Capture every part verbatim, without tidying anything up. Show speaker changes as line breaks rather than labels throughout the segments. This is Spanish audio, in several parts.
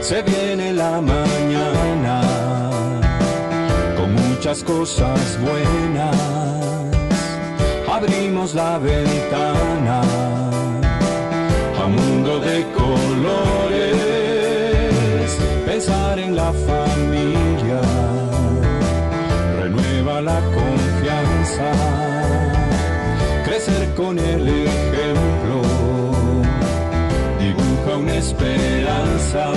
Se viene la mañana con muchas cosas buenas. Abrimos la ventana a un mundo de colores. Pensar en la familia renueva la confianza. Crecer con el ejemplo dibuja una esperanza.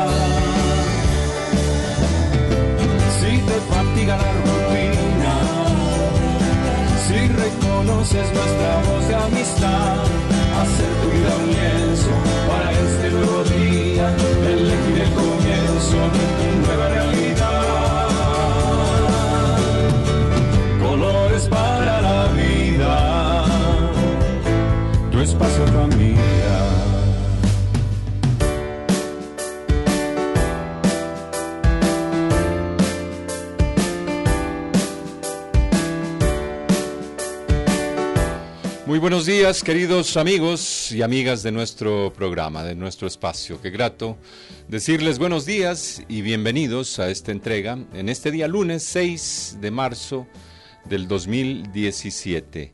Si te fatiga la rutina, si reconoces nuestra voz de amistad, hacer tu vida un lienzo para este nuevo día, elegir el comienzo de tu nueva realidad. Colores para la vida, tu espacio familia.
Muy buenos días, queridos amigos y amigas de nuestro programa, de nuestro espacio. Qué grato decirles buenos días y bienvenidos a esta entrega en este día lunes seis de marzo del dos mil diecisiete.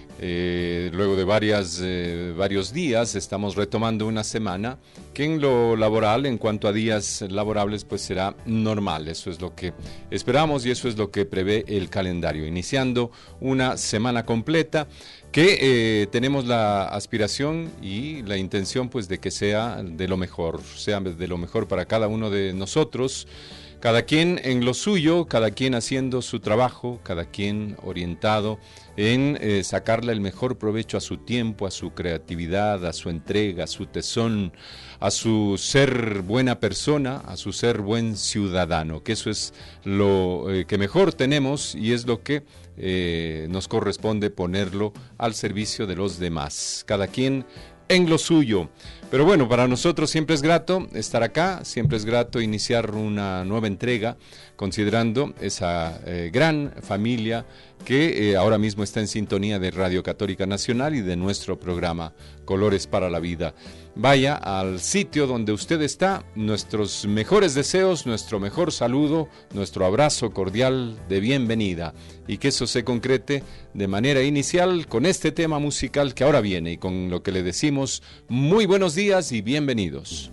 Eh, luego de varias, eh, varios días estamos retomando una semana que en lo laboral, en cuanto a días laborables, pues será normal. Eso es lo que esperamos y eso es lo que prevé el calendario, iniciando una semana completa que eh, tenemos la aspiración y la intención pues de que sea de lo mejor, sea de lo mejor para cada uno de nosotros, cada quien en lo suyo, cada quien haciendo su trabajo, cada quien orientado en eh, sacarle el mejor provecho a su tiempo, a su creatividad, a su entrega, a su tesón, a su ser buena persona, a su ser buen ciudadano, que eso es lo eh, que mejor tenemos y es lo que eh, nos corresponde ponerlo al servicio de los demás, cada quien en lo suyo. Pero bueno, para nosotros siempre es grato estar acá, siempre es grato iniciar una nueva entrega, considerando esa eh, gran familia que eh, ahora mismo está en sintonía de Radio Católica Nacional y de nuestro programa Colores para la Vida. Vaya al sitio donde usted está, nuestros mejores deseos, nuestro mejor saludo, nuestro abrazo cordial de bienvenida y que eso se concrete de manera inicial con este tema musical que ahora viene y con lo que le decimos muy buenos días y bienvenidos.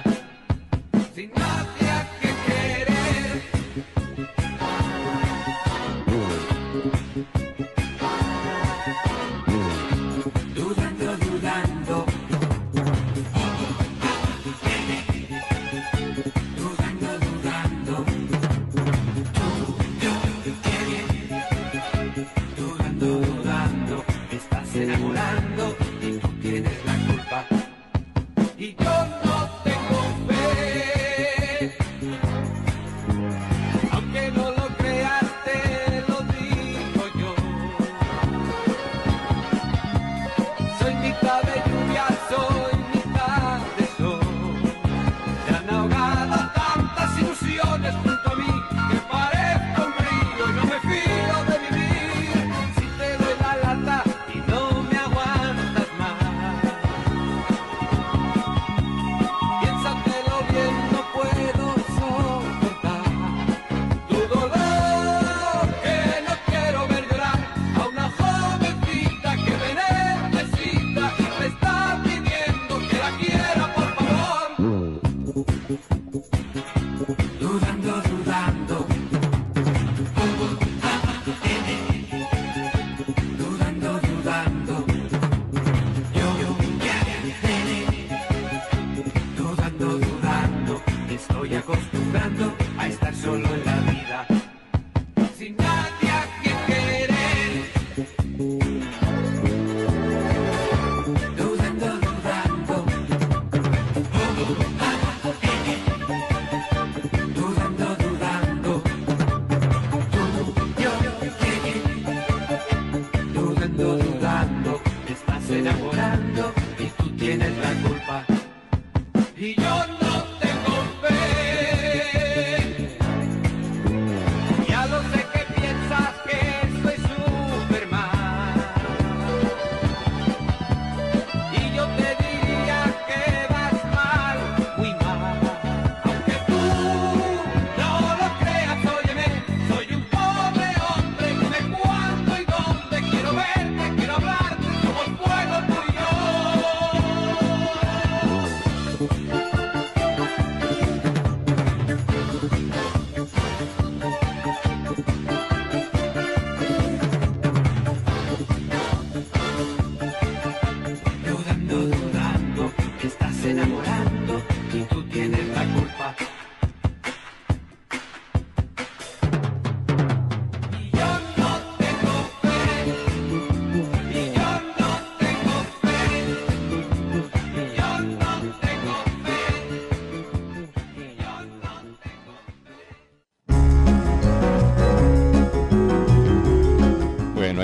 Sin nadie a que querer,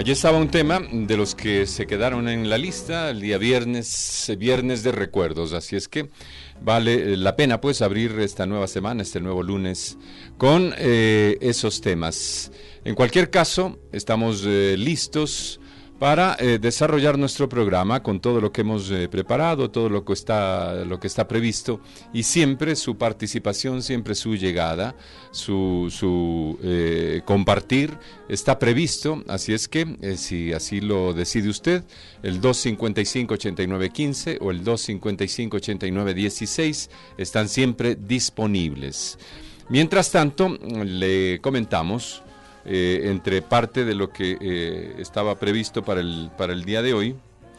Allí estaba un tema de los que se quedaron en la lista el día viernes, viernes de recuerdos, así es que vale la pena pues abrir esta nueva semana, este nuevo lunes, con eh, esos temas. En cualquier caso, estamos eh, listos para eh, desarrollar nuestro programa con todo lo que hemos eh, preparado, todo lo que está, lo que está previsto, y siempre su participación, siempre su llegada, su, su eh, compartir está previsto, así es que eh, si así lo decide usted, el dos cincuenta y cinco, ochenta y nueve quince o el dos cincuenta y cinco, ochenta y nueve dieciséis están siempre disponibles. Mientras tanto, le comentamos, Eh, entre parte de lo que eh, estaba previsto para el, para el día de hoy,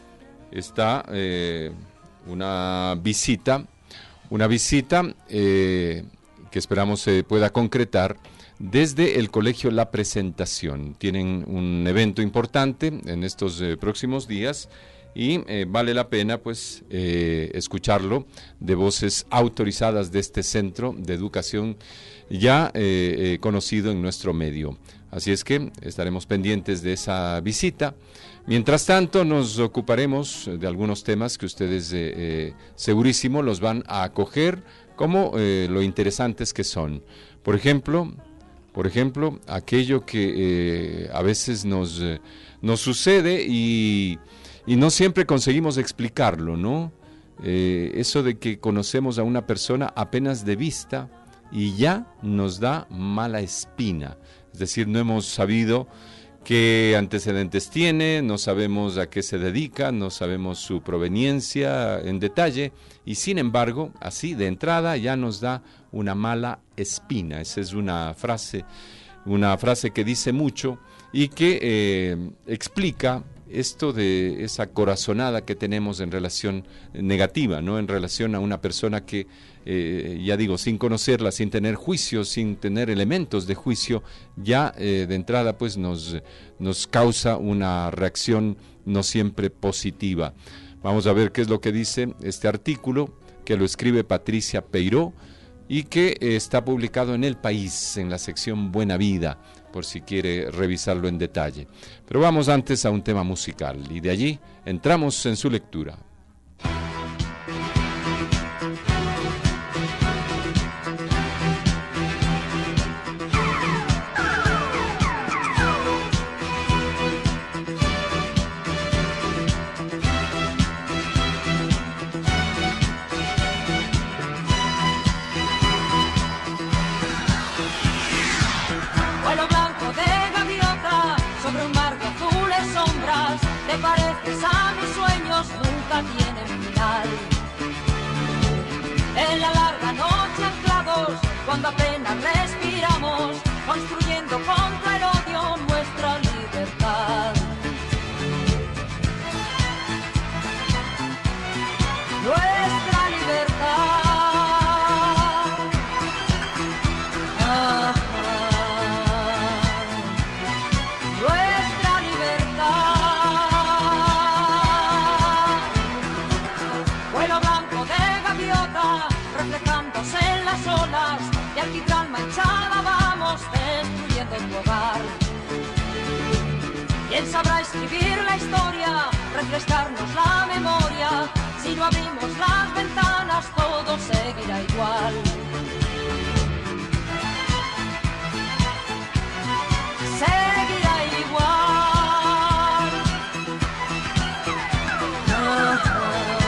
está eh, una visita, una visita eh, que esperamos se pueda concretar desde el Colegio La Presentación. Tienen un evento importante en estos eh, próximos días y eh, vale la pena pues eh, escucharlo de voces autorizadas de este centro de educación ya eh, eh, conocido en nuestro medio. Así es que estaremos pendientes de esa visita. Mientras tanto, nos ocuparemos de algunos temas que ustedes eh, eh, segurísimo los van a acoger como eh, lo interesantes que son. Por ejemplo, por ejemplo, aquello que eh, a veces nos, eh, nos sucede y, y no siempre conseguimos explicarlo, ¿no? Eh, eso de que conocemos a una persona apenas de vista y ya nos da mala espina. Es decir, no hemos sabido qué antecedentes tiene, no sabemos a qué se dedica, no sabemos su proveniencia en detalle y sin embargo, así de entrada ya nos da una mala espina. Esa es una frase, una frase que dice mucho y que eh, explica esto de esa corazonada que tenemos en relación negativa, ¿no? En relación a una persona que, eh, ya digo, sin conocerla, sin tener juicio, sin tener elementos de juicio, ya eh, de entrada pues nos, nos causa una reacción no siempre positiva. Vamos a ver qué es lo que dice este artículo, que lo escribe Patricia Peiró y que eh, está publicado en El País, en la sección Buena Vida, por si quiere revisarlo en detalle. Pero vamos antes a un tema musical y de allí entramos en su lectura.
Tienen final. En la larga noche anclados, cuando apenas respiramos, construyendo contra el odio nuestra libertad. Nuestra libertad. Ah, ah, nuestra libertad. Reflejándose en las olas de alquitrán manchada, vamos destruyendo tu hogar. ¿Quién sabrá escribir la historia, refrescarnos la memoria? Si no abrimos las ventanas todo seguirá igual. Seguirá igual. Ah, ah.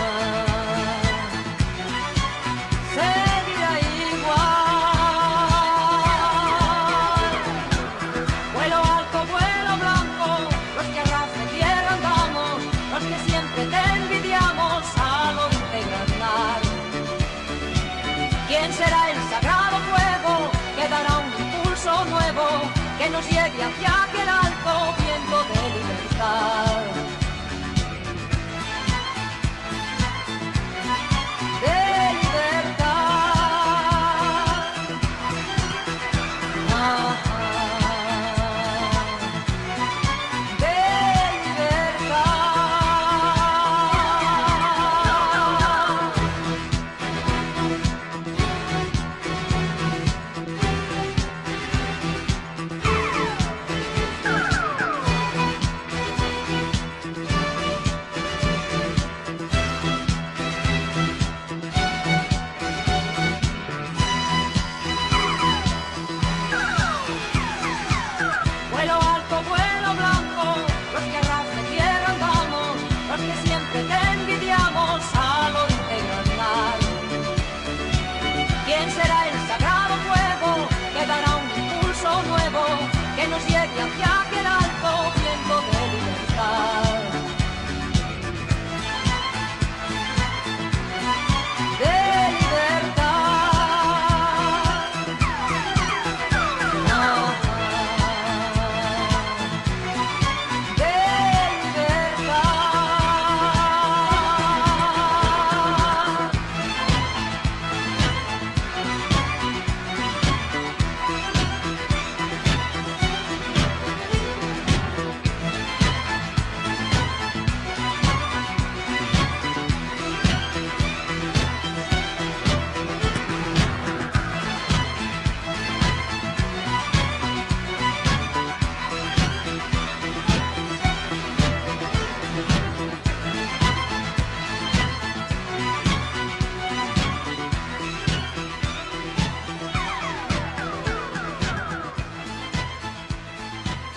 Será el sagrado fuego que dará un impulso nuevo que nos lleve hacia aquel alto viento de libertad. De libertad. Ah, ah, de libertad.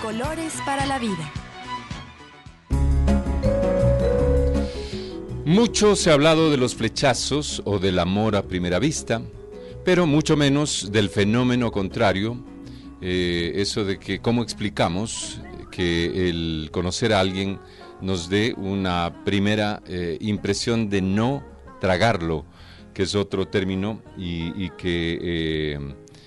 Colores para la vida.
Mucho se ha hablado de los flechazos o del amor a primera vista, pero mucho menos del fenómeno contrario, eh, eso de que cómo explicamos que el conocer a alguien nos dé una primera eh, impresión de no tragarlo, que es otro término y, y que eh,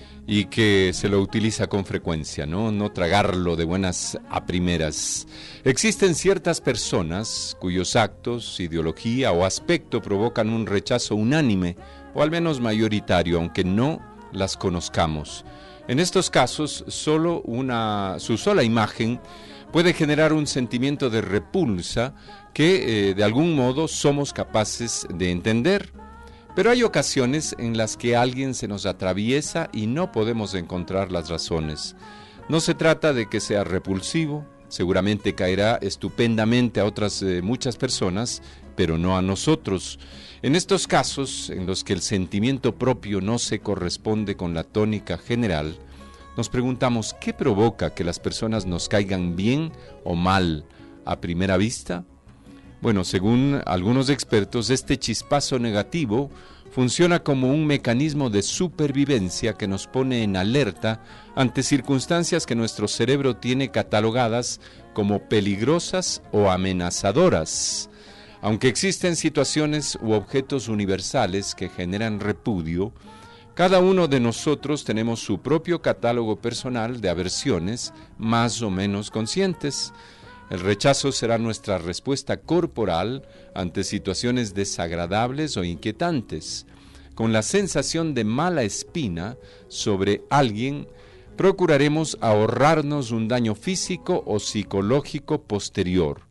y que se lo utiliza con frecuencia, ¿no? No tragarlo de buenas a primeras. Existen ciertas personas cuyos actos, ideología o aspecto provocan un rechazo unánime, o al menos mayoritario, aunque no las conozcamos. En estos casos, solo una, su sola imagen puede generar un sentimiento de repulsa que, eh, de algún modo, somos capaces de entender. Pero hay ocasiones en las que alguien se nos atraviesa y no podemos encontrar las razones. No se trata de que sea repulsivo, seguramente caerá estupendamente a otras eh, muchas personas, pero no a nosotros. En estos casos, en los que el sentimiento propio no se corresponde con la tónica general, nos preguntamos, ¿qué provoca que las personas nos caigan bien o mal a primera vista? Bueno, según algunos expertos, este chispazo negativo funciona como un mecanismo de supervivencia que nos pone en alerta ante circunstancias que nuestro cerebro tiene catalogadas como peligrosas o amenazadoras. Aunque existen situaciones u objetos universales que generan repudio, cada uno de nosotros tenemos su propio catálogo personal de aversiones más o menos conscientes. El rechazo será nuestra respuesta corporal ante situaciones desagradables o inquietantes. Con la sensación de mala espina sobre alguien, procuraremos ahorrarnos un daño físico o psicológico posterior.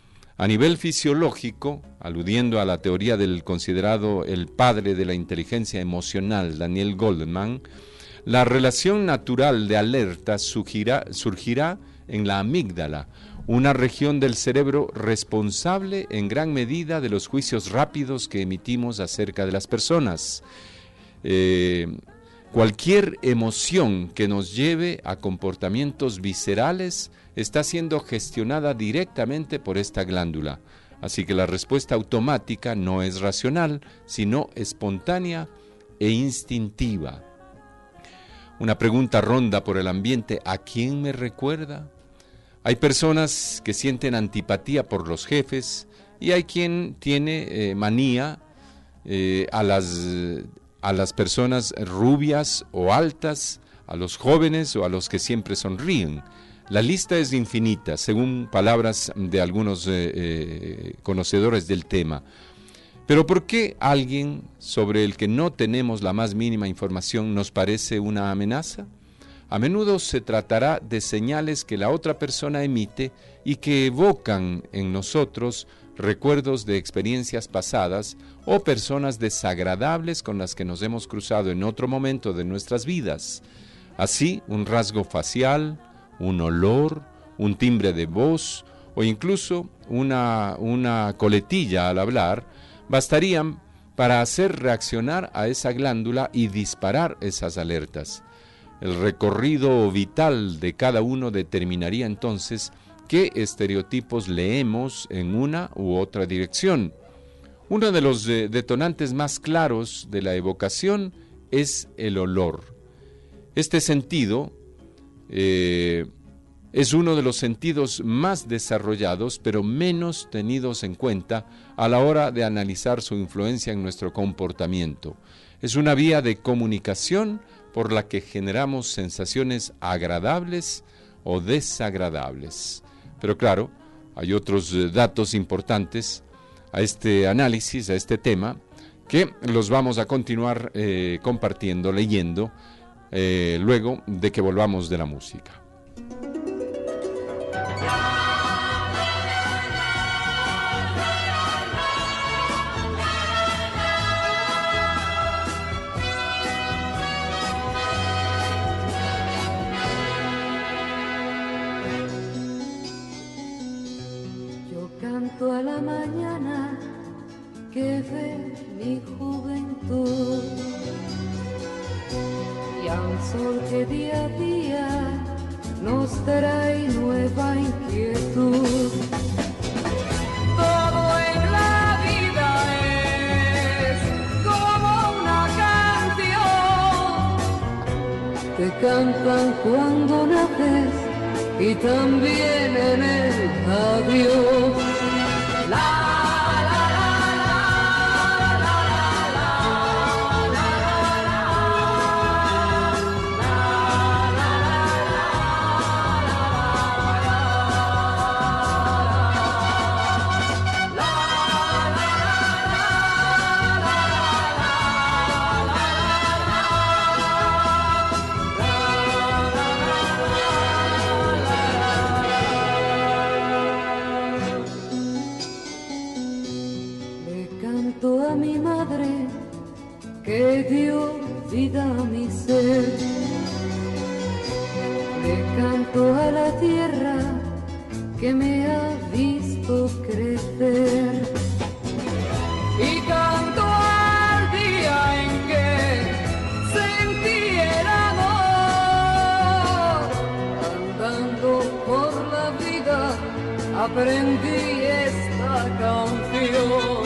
A nivel fisiológico, aludiendo a la teoría del considerado el padre de la inteligencia emocional, Daniel Goleman, la relación natural de alerta surgirá, surgirá en la amígdala, una región del cerebro responsable en gran medida de los juicios rápidos que emitimos acerca de las personas. Eh, cualquier emoción que nos lleve a comportamientos viscerales está siendo gestionada directamente por esta glándula. Así que la respuesta automática no es racional, sino espontánea e instintiva. Una pregunta ronda por el ambiente: ¿a quién me recuerda? Hay personas que sienten antipatía por los jefes y hay quien tiene eh, manía eh, a, las, a las personas rubias o altas, a los jóvenes o a los que siempre sonríen. La lista es infinita, según palabras de algunos eh, eh, conocedores del tema. Pero ¿por qué alguien sobre el que no tenemos la más mínima información nos parece una amenaza? A menudo se tratará de señales que la otra persona emite y que evocan en nosotros recuerdos de experiencias pasadas o personas desagradables con las que nos hemos cruzado en otro momento de nuestras vidas. Así, un rasgo facial, un olor, un timbre de voz o incluso una, una coletilla al hablar bastarían para hacer reaccionar a esa glándula y disparar esas alertas. El recorrido vital de cada uno determinaría entonces qué estereotipos leemos en una u otra dirección. Uno de los detonantes más claros de la evocación es el olor. Este sentido eh, es uno de los sentidos más desarrollados, pero menos tenidos en cuenta a la hora de analizar su influencia en nuestro comportamiento. Es una vía de comunicación por la que generamos sensaciones agradables o desagradables. Pero claro, hay otros eh, datos importantes a este análisis, a este tema, que los vamos a continuar eh, compartiendo, leyendo, eh, luego de que volvamos de la música.
A la mañana que ve mi juventud y a un sol que día a día
nos trae nueva inquietud. Todo en la vida es como una canción que cantan cuando naces y también en el adiós. La a mi madre que dio vida a mi ser, le canto a la tierra que me ha visto crecer y canto al día en que sentí el amor. Andando por la vida aprendí esta canción.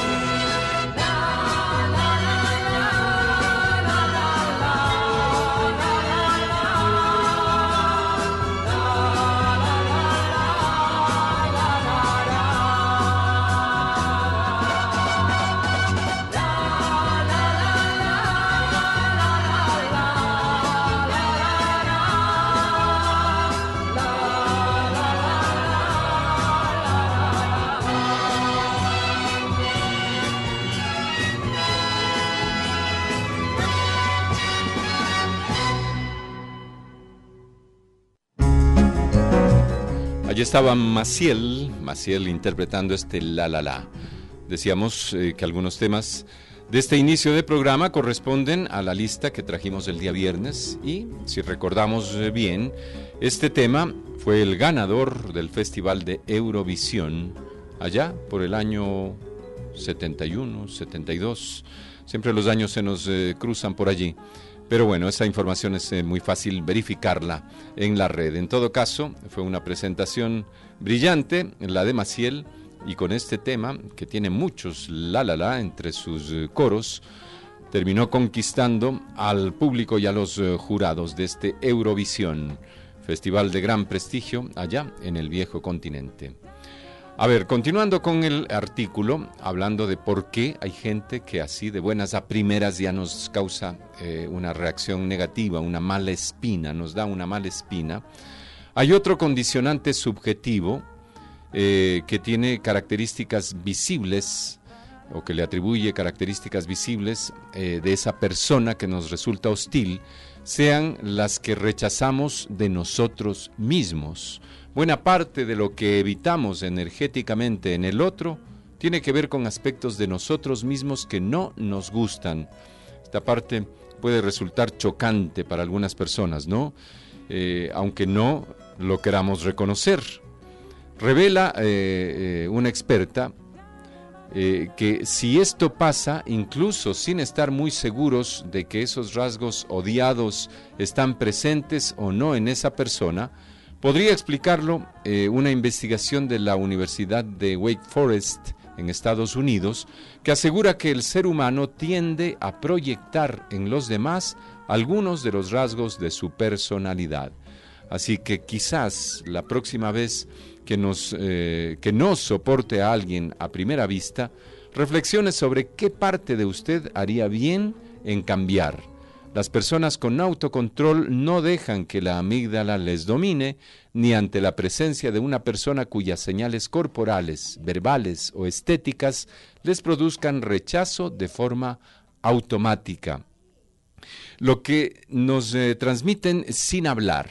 Allí estaba Maciel, Maciel interpretando este La La La. Decíamos eh, que algunos temas de este inicio de programa corresponden a la lista que trajimos el día viernes y, si recordamos eh, bien, este tema fue el ganador del Festival de Eurovisión allá por el año setenta y uno, setenta y dos. Siempre los años se nos eh, cruzan por allí. Pero bueno, esa información es eh, muy fácil verificarla en la red. En todo caso, fue una presentación brillante, la de Maciel, y con este tema, que tiene muchos la la la entre sus eh, coros, terminó conquistando al público y a los eh, jurados de este Eurovisión, festival de gran prestigio allá en el viejo continente. A ver, continuando con el artículo, hablando de por qué hay gente que así de buenas a primeras ya nos causa eh, una reacción negativa, una mala espina, nos da una mala espina. Hay otro condicionante subjetivo eh, que tiene características visibles o que le atribuye características visibles eh, de esa persona que nos resulta hostil, sean las que rechazamos de nosotros mismos. Buena parte de lo que evitamos energéticamente en el otro tiene que ver con aspectos de nosotros mismos que no nos gustan. Esta parte puede resultar chocante para algunas personas, ¿no? Eh, aunque no lo queramos reconocer. Revela eh, eh, una experta eh, que si esto pasa, incluso sin estar muy seguros de que esos rasgos odiados están presentes o no en esa persona, podría explicarlo eh, una investigación de la Universidad de Wake Forest en Estados Unidos, que asegura que el ser humano tiende a proyectar en los demás algunos de los rasgos de su personalidad. Así que quizás la próxima vez que nos eh, que no soporte a alguien a primera vista, reflexione sobre qué parte de usted haría bien en cambiar. Las personas con autocontrol no dejan que la amígdala les domine, ni ante la presencia de una persona cuyas señales corporales, verbales o estéticas les produzcan rechazo de forma automática. Lo que nos eh, transmiten sin hablar.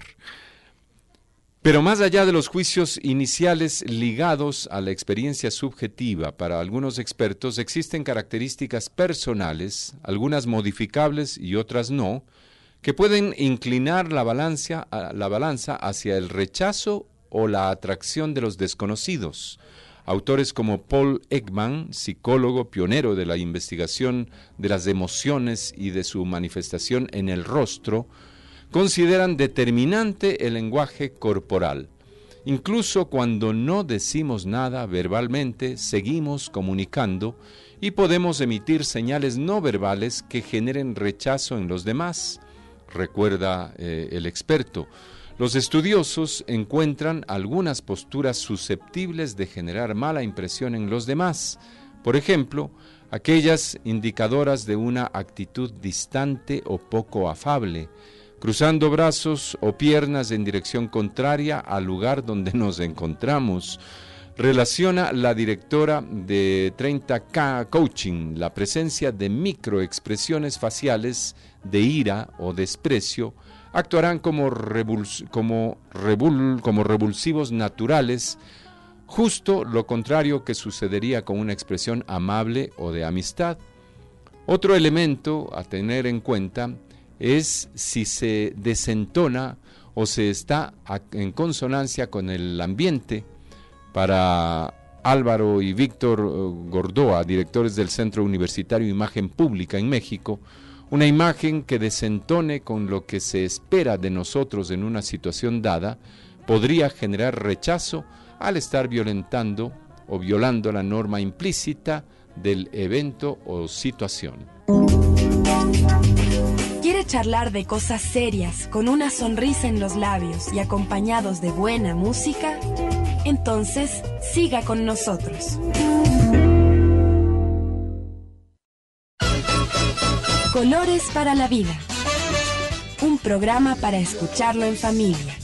Pero más allá de los juicios iniciales ligados a la experiencia subjetiva, para algunos expertos existen características personales, algunas modificables y otras no, que pueden inclinar la balanza, la balanza hacia el rechazo o la atracción de los desconocidos. Autores como Paul Ekman, psicólogo pionero de la investigación de las emociones y de su manifestación en el rostro, consideran determinante el lenguaje corporal. Incluso cuando no decimos nada verbalmente, seguimos comunicando y podemos emitir señales no verbales que generen rechazo en los demás, recuerda eh, el experto. Los estudiosos encuentran algunas posturas susceptibles de generar mala impresión en los demás. Por ejemplo, aquellas indicadoras de una actitud distante o poco afable, cruzando brazos o piernas en dirección contraria al lugar donde nos encontramos. Relaciona la directora de treinta K Coaching la presencia de microexpresiones faciales de ira o desprecio actuarán como, revuls- como, revul- como revulsivos naturales, justo lo contrario que sucedería con una expresión amable o de amistad. Otro elemento a tener en cuenta es si se desentona o se está en consonancia con el ambiente. Para Álvaro y Víctor Gordoa, directores del Centro Universitario Imagen Pública en México, una imagen que desentone con lo que se espera de nosotros en una situación dada podría generar rechazo al estar violentando o violando la norma implícita del evento o situación.
¿Quiere charlar de cosas serias con una sonrisa en los labios y acompañados de buena música? Entonces, siga con nosotros. Colores para la vida. Un programa para escucharlo en familia.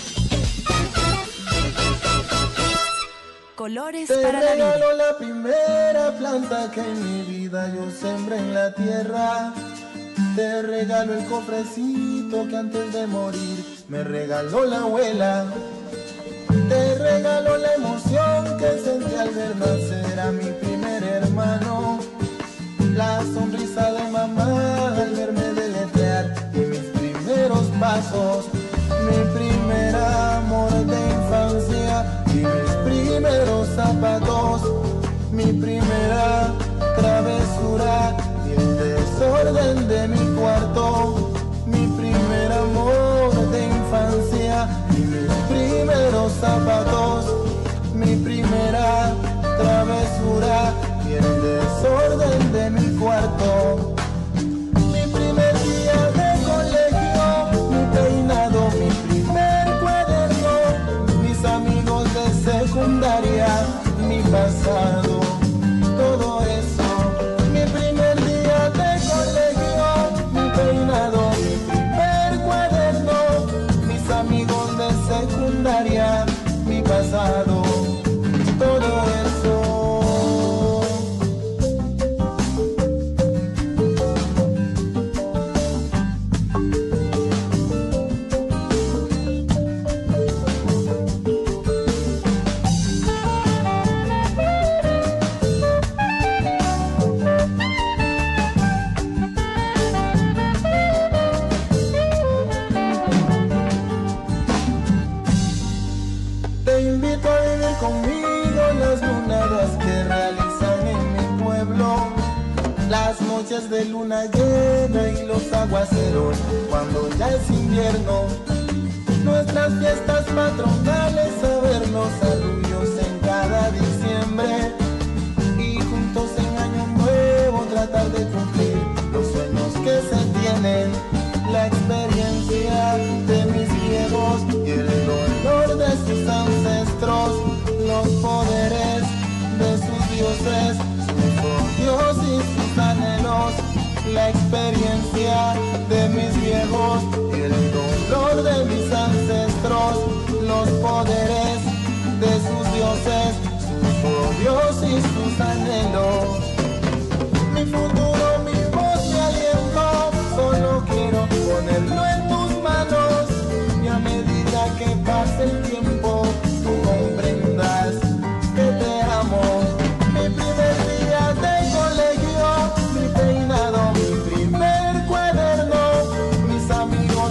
Colores
Te
para la vida.
regalo la primera planta que en mi vida yo sembré en la tierra. Te regalo el cofrecito que antes de morir me regaló la abuela. Te regalo la emoción que sentí al ver nacer a mi primer hermano. La sonrisa de mamá al verme deletrear y mis primeros pasos. Mi primer amor de infancia y mis primeros zapatos. Mi primera travesura y el desorden de mi cuarto. Mi primer amor de infancia y mis primeros zapatos. Mi primera travesura y el desorden de mi cuarto. Mi primer día de colegio, mi peinado, mi primer cuaderno, mis amigos de secundaria, mi pasado, todo eso. Mi primer día de colegio, mi peinado, mi primer cuaderno, mis amigos de secundaria, mi pasado, todo eso. Te invito a vivir conmigo las lunadas que realizan en mi pueblo, las noches de luna llena y los aguaceros cuando ya es invierno, nuestras fiestas patronales, a ver los arrullos en cada diciembre y juntos en año nuevo tratar de cumplir los sueños que se tienen, la experiencia de mis viejos y el dolor de sus ancestros, los poderes de sus dioses, sus odios y sus anhelos, la experiencia de mis viejos y el dolor de mis ancestros, los poderes de sus dioses, sus odios y sus anhelos. Mi futuro, mi voz, mi aliento, solo quiero ponerlo en tus manos y a medida que pase el tiempo tú comprendas que te amo. Mi primer día de colegio, mi peinado, mi primer cuaderno, mis amigos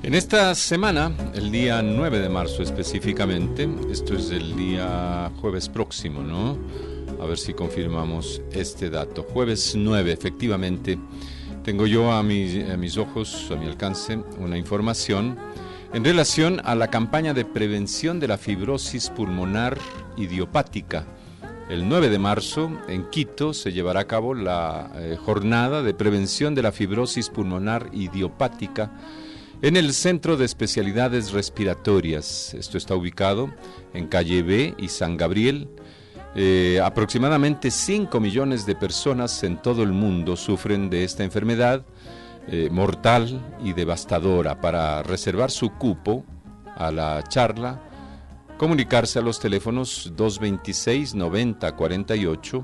En esta semana, el día nueve de marzo específicamente, esto es el día jueves próximo, ¿no? A ver si confirmamos este dato. Jueves nueve, efectivamente, tengo yo a mis, a mis ojos, a mi alcance, una información en relación a la campaña de prevención de la fibrosis pulmonar idiopática. El nueve de marzo, en Quito, se llevará a cabo la eh, jornada de prevención de la fibrosis pulmonar idiopática en el Centro de Especialidades Respiratorias. Esto está ubicado en Calle B y San Gabriel. Eh, aproximadamente cinco millones de personas en todo el mundo sufren de esta enfermedad eh, mortal y devastadora. Para reservar su cupo a la charla, comunicarse a los teléfonos dos veintiséis, noventa, cuarenta y ocho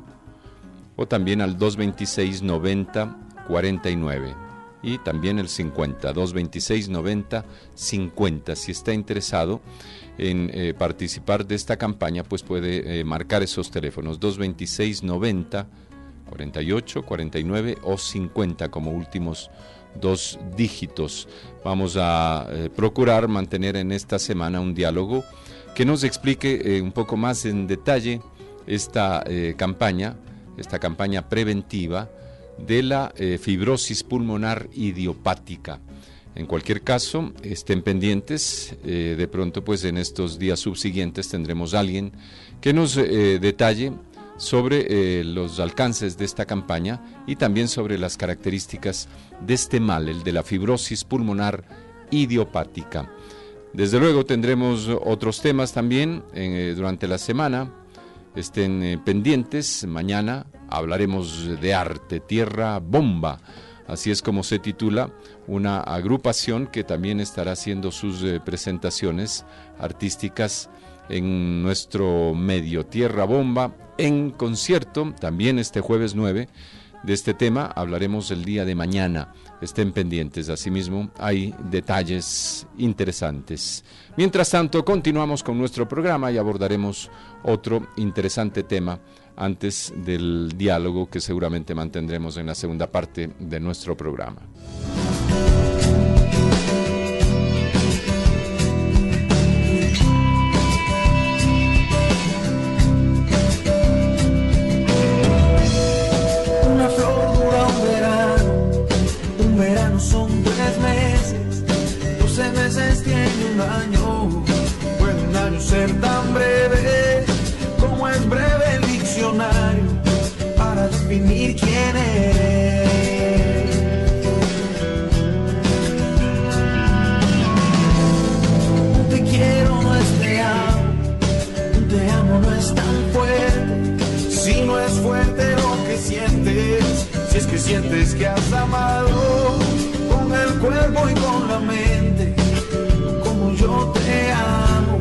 o también al dos veintiséis, noventa, cuarenta y nueve. Y también el cincuenta, dos veintiséis, noventa, cincuenta. Si está interesado en eh, participar de esta campaña, pues puede eh, marcar esos teléfonos, dos veintiséis, noventa, cuarenta y ocho, cuarenta y nueve o cincuenta como últimos dos dígitos. Vamos a eh, procurar mantener en esta semana un diálogo que nos explique eh, un poco más en detalle esta eh, campaña, esta campaña preventiva de la eh, fibrosis pulmonar idiopática. En cualquier caso, estén pendientes, eh, de pronto pues en estos días subsiguientes tendremos a alguien que nos eh, detalle sobre eh, los alcances de esta campaña y también sobre las características de este mal, el de la fibrosis pulmonar idiopática. Desde luego tendremos otros temas también eh, durante la semana. Estén eh, pendientes. Mañana hablaremos de arte, Tierra Bomba, así es como se titula una agrupación que también estará haciendo sus eh, presentaciones artísticas en nuestro medio. Tierra Bomba en concierto, también este jueves nueve. De este tema hablaremos el día de mañana. Estén pendientes, asimismo hay detalles interesantes. Mientras tanto, continuamos con nuestro programa y abordaremos otro interesante tema antes del diálogo que seguramente mantendremos en la segunda parte de nuestro programa.
Son tres meses, doce meses tiene un año. Puede un año ser tan breve como es breve el diccionario para definir quién eres. Un te quiero no es te amo, un te amo no es tan fuerte. Si no es fuerte lo que sientes, si es que sientes que has amado con el cuerpo y con la mente, como yo te amo.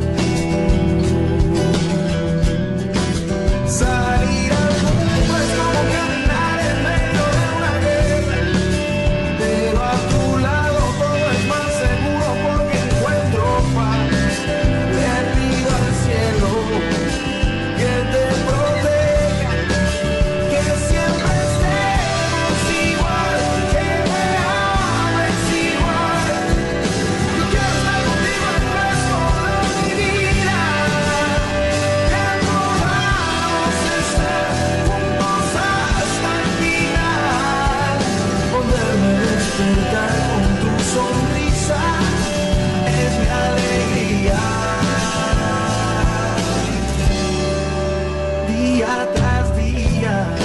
Salir al mundo es como caminar en medio de una guerra, pero a tu lado todo es más seguro porque encuentro paz. Le pido al cielo que te proteja, que siempre estemos igual, que me ames igual. Yo quiero estar contigo el resto de mi vida, que podamos estar juntos hasta el final. Poderme despertar con tu sonrisa es mi alegría. Día tras día.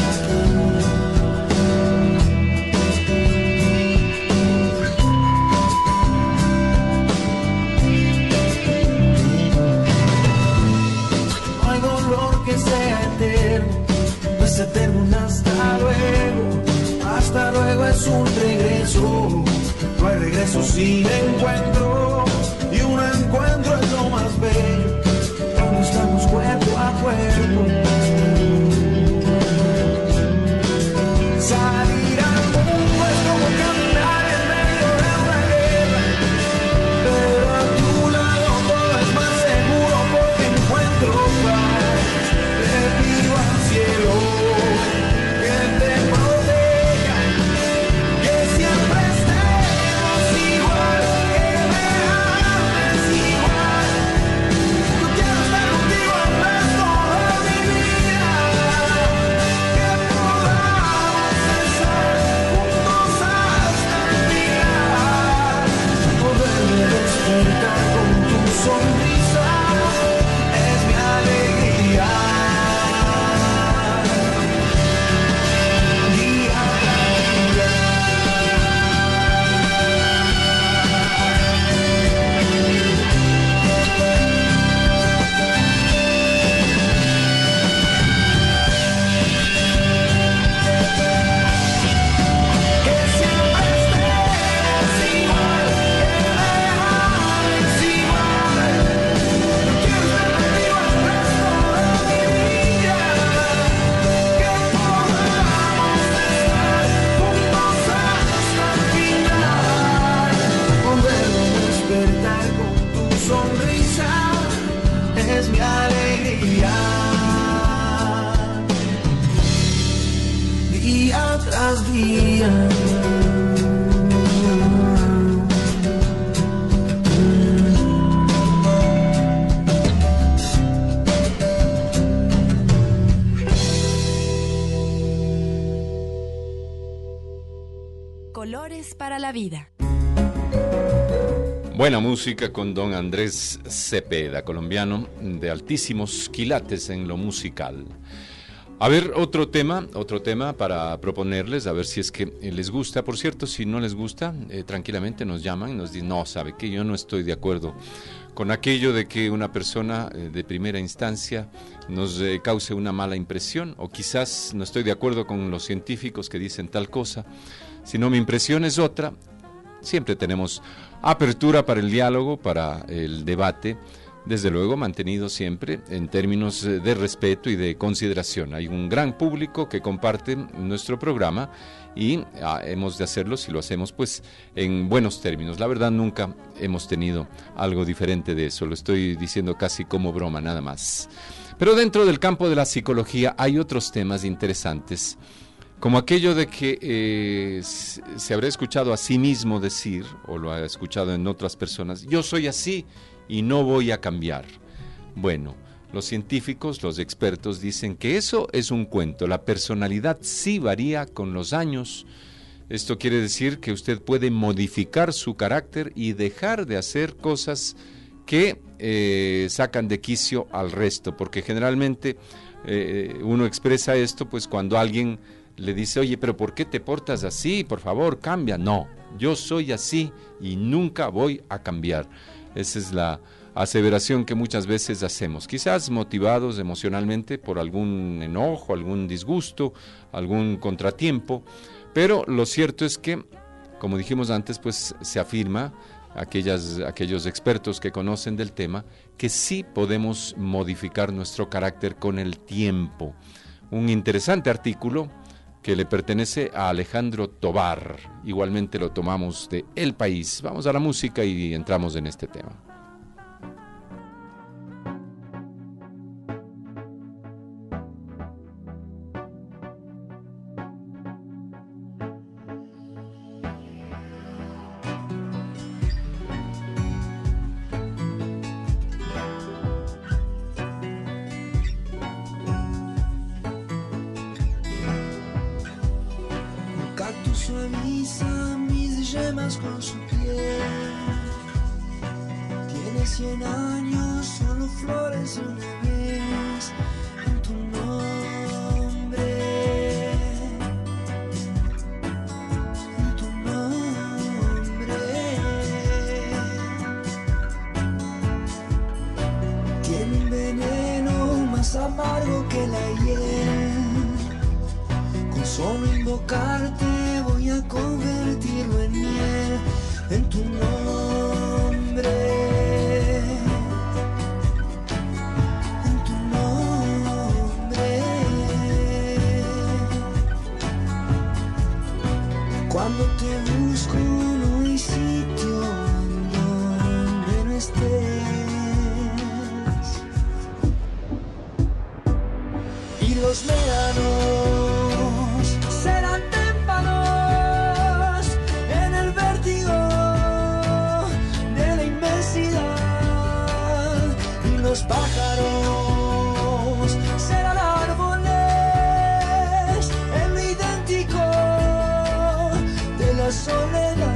No hay dolor que sea eterno, no es eterno un hasta luego. Hasta luego es un regreso, no hay regreso sin encuentro. Y un encuentro es lo más bello cuando estamos cuerpo a cuerpo. Salir al mundo es como caminar en medio de una guerra, pero a tu lado todo es más seguro porque encuentro paz. Le pido al cielo que te proteja, que siempre estemos igual, que me
día tras día.
Colores para la vida.
Buena música con don Andrés Cepeda, colombiano de altísimos quilates en lo musical. A ver, otro tema, otro tema para proponerles, a ver si es que les gusta. Por cierto, si no les gusta, eh, tranquilamente nos llaman y nos dicen, no, sabe que yo no estoy de acuerdo con aquello de que una persona eh, de primera instancia nos eh, cause una mala impresión, o quizás no estoy de acuerdo con los científicos que dicen tal cosa, sino mi impresión es otra. Siempre tenemos apertura para el diálogo, para el debate, desde luego mantenido siempre en términos de respeto y de consideración. Hay un gran público que comparte nuestro programa y ah, hemos de hacerlo, si lo hacemos, pues en buenos términos. La verdad, nunca hemos tenido algo diferente de eso, lo estoy diciendo casi como broma, nada más. Pero dentro del campo de la psicología hay otros temas interesantes, como aquello de que eh, se habrá escuchado a sí mismo decir, o lo ha escuchado en otras personas, yo soy así y no voy a cambiar. Bueno, los científicos, los expertos dicen que eso es un cuento. La personalidad sí varía con los años. Esto quiere decir que usted puede modificar su carácter y dejar de hacer cosas que eh, sacan de quicio al resto, porque generalmente eh, uno expresa esto pues cuando alguien le dice, oye, pero ¿por qué te portas así? Por favor, cambia. No, yo soy así y nunca voy a cambiar. Esa es la aseveración que muchas veces hacemos, quizás motivados emocionalmente por algún enojo, algún disgusto, algún contratiempo, pero lo cierto es que, como dijimos antes, pues se afirma, aquellas, aquellos expertos que conocen del tema, que sí podemos modificar nuestro carácter con el tiempo. Un interesante artículo que le pertenece a Alejandro Tobar, igualmente lo tomamos de El País. Vamos a la música y entramos en este tema.
Suaviza mis yemas con su piel. Tiene cien años, solo florece una vez en tu nombre. En tu nombre. Tiene un veneno más amargo que la hiel. Con solo invocarte voy a convertirlo en miel, en tu nombre, en tu nombre. Cuando te busco no hay sitio en donde no estés. Y los médanos serán témpanos en el vértigo de la inmensidad. Y los pájaros serán árboles en lo idéntico de la soledad.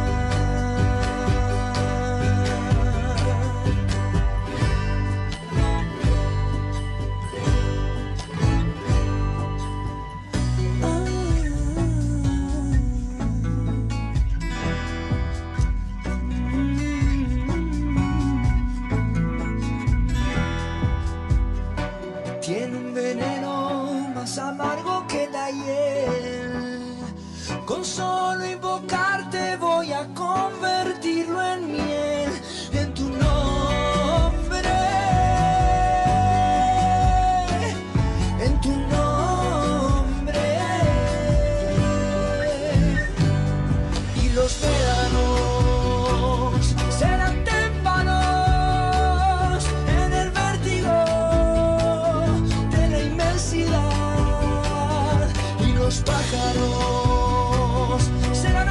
Tiene un veneno más amargo que la hiel. Con solo invocarte voy a convertirlo en miel, en tu nombre, en tu nombre. Y los médanos serán témpanos en el vértigo de la inmensidad. Y los los pájaros serán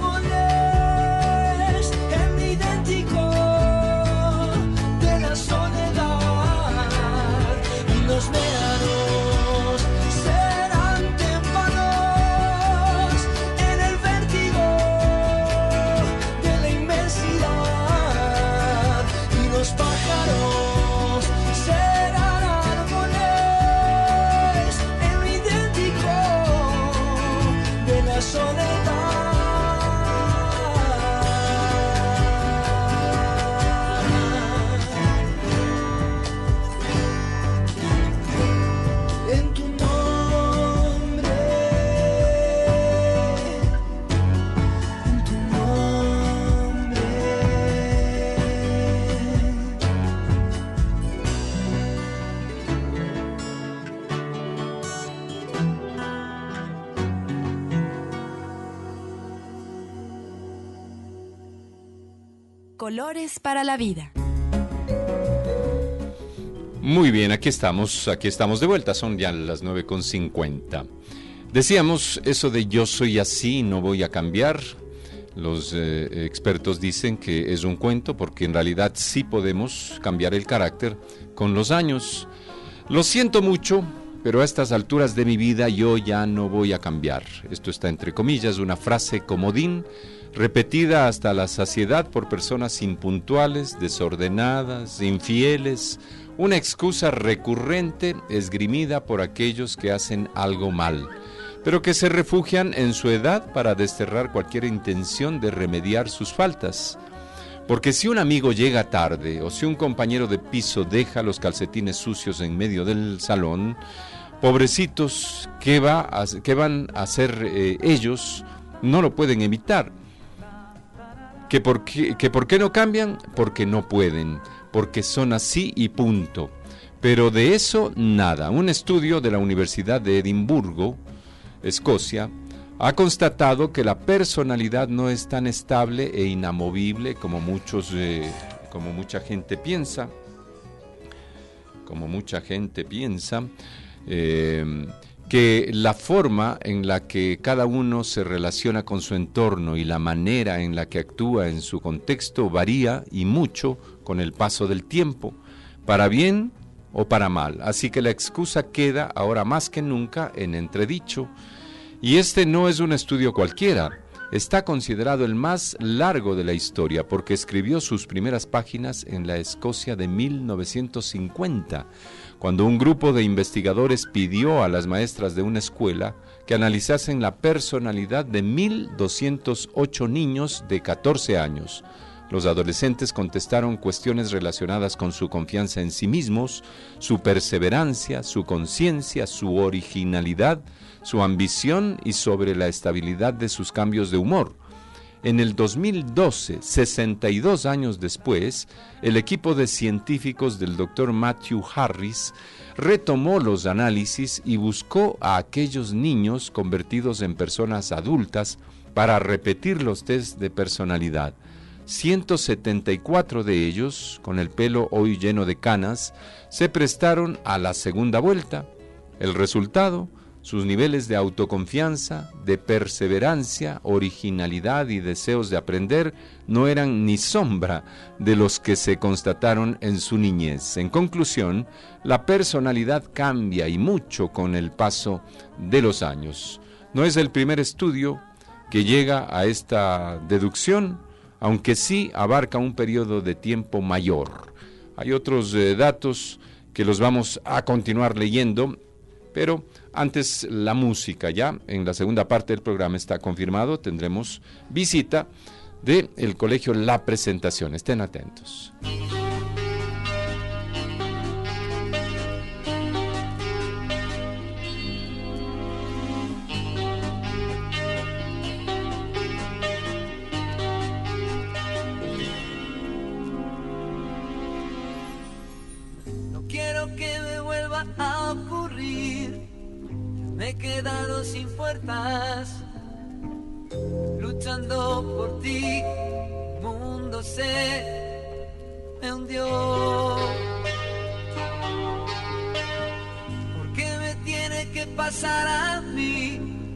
árboles en idéntico de la soledad, y los médanos serán témpanos en el vértigo de la inmensidad, y los pájaros serán árboles en lo idéntico de la soledad. En tu nombre, en tu nombre.
Colores para la vida.
Muy bien, aquí estamos, aquí estamos de vuelta, son ya las nueve con cincuenta. Decíamos eso de yo soy así, no voy a cambiar. Los eh, expertos dicen que es un cuento porque en realidad sí podemos cambiar el carácter con los años. Lo siento mucho, pero a estas alturas de mi vida yo ya no voy a cambiar. Esto está entre comillas, una frase comodín, repetida hasta la saciedad por personas impuntuales, desordenadas, infieles, una excusa recurrente esgrimida por aquellos que hacen algo mal, pero que se refugian en su edad para desterrar cualquier intención de remediar sus faltas. Porque si un amigo llega tarde o si un compañero de piso deja los calcetines sucios en medio del salón, pobrecitos, ¿qué, va a, qué van a hacer eh, ellos? No lo pueden evitar. ¿Que por, qué, ¿Que por qué no cambian? Porque no pueden, porque son así y punto. Pero de eso nada. Un estudio de la Universidad de Edimburgo, Escocia, ha constatado que la personalidad no es tan estable e inamovible como muchos, eh, como mucha gente piensa, como mucha gente piensa, eh, que la forma en la que cada uno se relaciona con su entorno y la manera en la que actúa en su contexto varía y mucho con el paso del tiempo, para bien o para mal. Así que la excusa queda ahora más que nunca en entredicho. Y este no es un estudio cualquiera, está considerado el más largo de la historia porque escribió sus primeras páginas en la Escocia de mil novecientos cincuenta, cuando un grupo de investigadores pidió a las maestras de una escuela que analizasen la personalidad de mil doscientos ocho niños de catorce años. Los adolescentes contestaron cuestiones relacionadas con su confianza en sí mismos, su perseverancia, su conciencia, su originalidad, su ambición y sobre la estabilidad de sus cambios de humor. En el dos mil doce, sesenta y dos años después, el equipo de científicos del doctor Matthew Harris retomó los análisis y buscó a aquellos niños convertidos en personas adultas para repetir los test de personalidad. ciento setenta y cuatro de ellos, con el pelo hoy lleno de canas, se prestaron a la segunda vuelta. El resultado: sus niveles de autoconfianza, de perseverancia, originalidad y deseos de aprender no eran ni sombra de los que se constataron en su niñez. En conclusión, la personalidad cambia y mucho con el paso de los años. No es el primer estudio que llega a esta deducción, aunque sí abarca un periodo de tiempo mayor. Hay otros eh, datos que los vamos a continuar leyendo, pero antes la música. Ya en la segunda parte del programa está confirmado, tendremos visita del Colegio La Presentación. Estén atentos.
No quiero que me vuelva a ocurrir. Me he quedado sin fuerzas, luchando por ti. El mundo se me hundió. ¿Por qué me tiene que pasar a mí?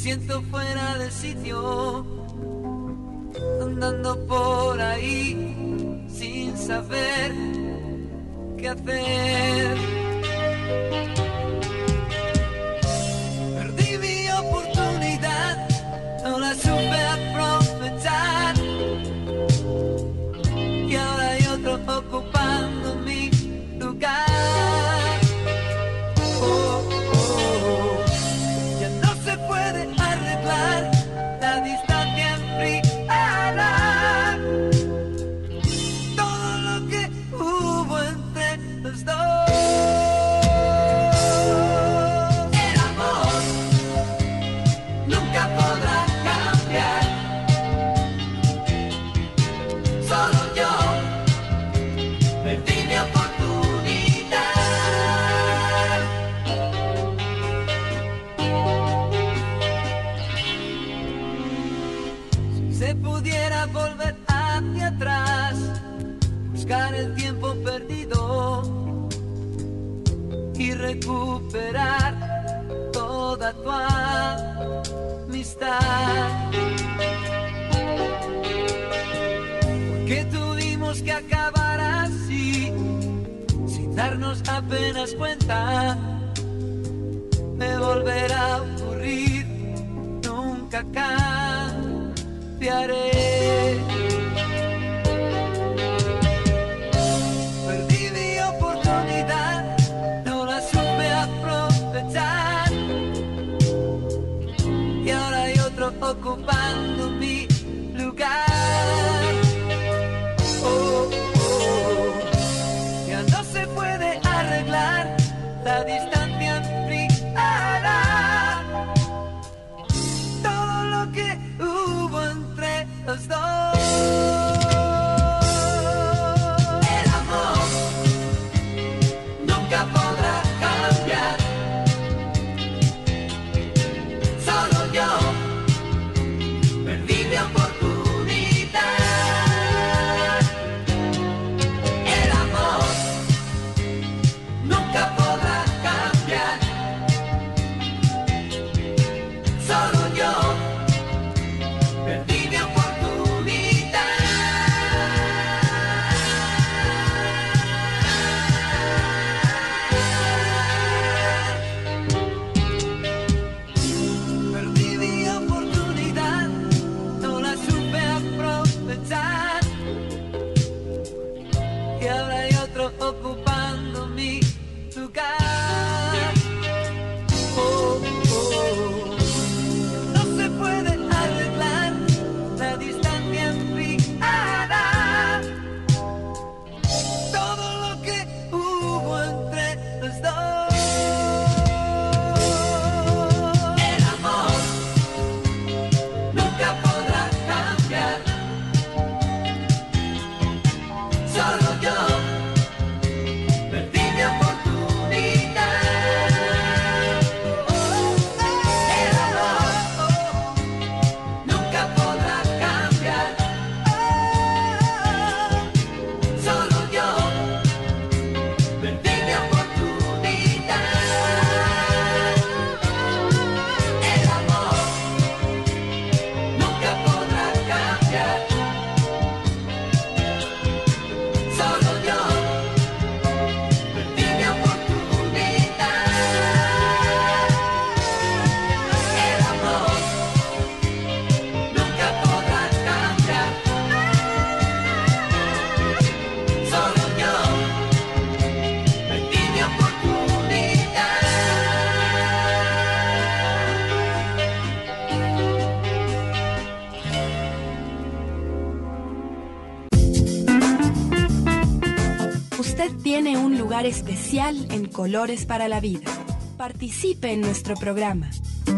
siento fuera de sitio, andando por ahí sin saber qué hacer. Perdí mi oportunidad, no la supe aprovechar, y ahora hay otro ocupando mi lugar. Oh, oh, ya no se puede arreglar la distancia enfriada, todo lo que hubo entre los dos. El amor nunca podrá cambiar, solo yo perdí mi oportunidad. Si se pudiera volver hacia atrás, buscar el tiempo perdido y recuperar toda tu amistad. Porque tuvimos que acabar así, sin darnos apenas cuenta. Me volverá a ocurrir, nunca cambiaré. Perdí mi oportunidad, no la supe aprovechar, y ahora hay otro ocupando mi lugar. Oh, oh, ya no se puede arreglar la distancia enfriada, todo lo que hubo entre los dos. El amor nunca podrá cambiar, solo yo perdí mi oportunidad. El amor nunca podrá cambiar, solo yo perdí mi oportunidad. Perdí mi oportunidad, no la supe aprovechar, y ahora hay otro ocupando mi lugar. Oh, oh, no se puede arreglar la distancia enfriada, todo lo que hubo entre los dos. El amor nunca podrá cambiar, solo yo perdí mi oportunidad. El amor nunca podrá cambiar, solo yo perdí mi oportunidad. El amor nunca podrá cambiar, solo yo perdí mi oportunidad. El amor nunca podrá cambiar, solo yo perdí mi oportunidad.
Usted tiene un lugar especial en Colores para la Vida. Participe en nuestro programa.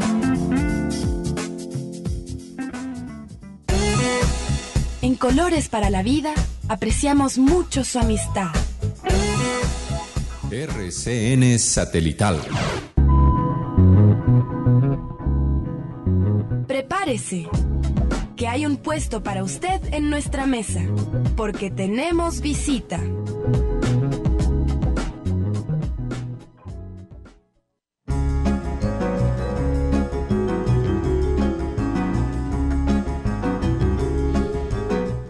En Colores para la Vida apreciamos mucho su amistad.
R C N Satelital.
Prepárese, que hay un puesto para usted en nuestra mesa, porque tenemos visita.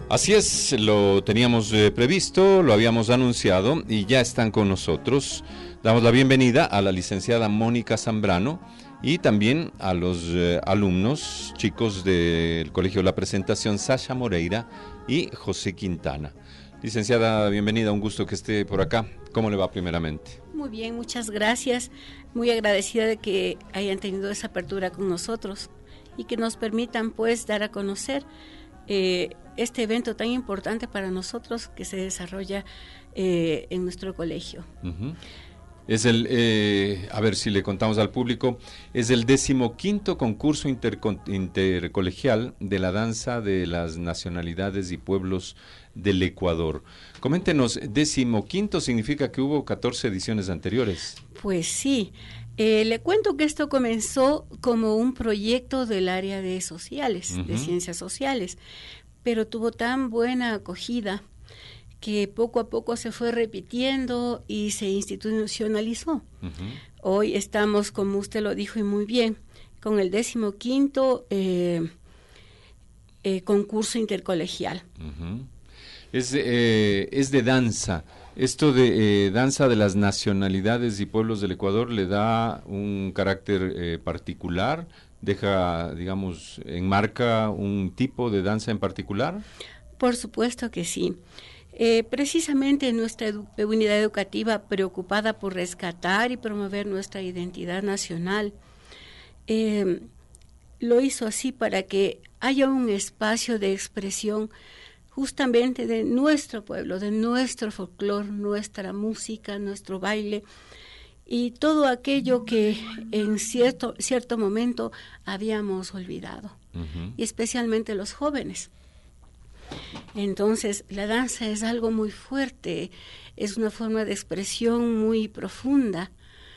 Así es, lo teníamos eh, previsto, lo habíamos anunciado y ya están con nosotros. Damos la bienvenida a la licenciada Mónica Zambrano y también a los eh, alumnos, chicos del Colegio La Presentación, Sasha Moreira y José Quintana. Licenciada, bienvenida, un gusto que esté por acá. ¿Cómo le va primeramente?
Muy bien, muchas gracias. Muy agradecida de que hayan tenido esa apertura con nosotros y que nos permitan pues dar a conocer eh, este evento tan importante para nosotros que se desarrolla eh, en nuestro colegio. Uh-huh.
Es el, eh, a ver si le contamos al público, es el decimoquinto concurso interco- intercolegial de la danza de las nacionalidades y pueblos del Ecuador. Coméntenos, decimoquinto significa que hubo catorce ediciones anteriores.
Pues sí, eh, le cuento que esto comenzó como un proyecto del área de sociales, uh-huh. de ciencias sociales, pero tuvo tan buena acogida que poco a poco se fue repitiendo y se institucionalizó. Uh-huh. Hoy estamos, como usted lo dijo y muy bien, con el decimoquinto eh, eh, concurso intercolegial.
Uh-huh. Es, eh, es de danza. Esto de eh, danza de las nacionalidades y pueblos del Ecuador le da un carácter eh, particular, deja, digamos, enmarca un tipo de danza en particular.
Por supuesto que sí. Eh, precisamente nuestra edu- unidad educativa, preocupada por rescatar y promover nuestra identidad nacional, eh, lo hizo así para que haya un espacio de expresión justamente de nuestro pueblo, de nuestro folclore, nuestra música, nuestro baile y todo aquello que en cierto, cierto momento habíamos olvidado, uh-huh. y especialmente los jóvenes. Entonces, la danza es algo muy fuerte, es una forma de expresión muy profunda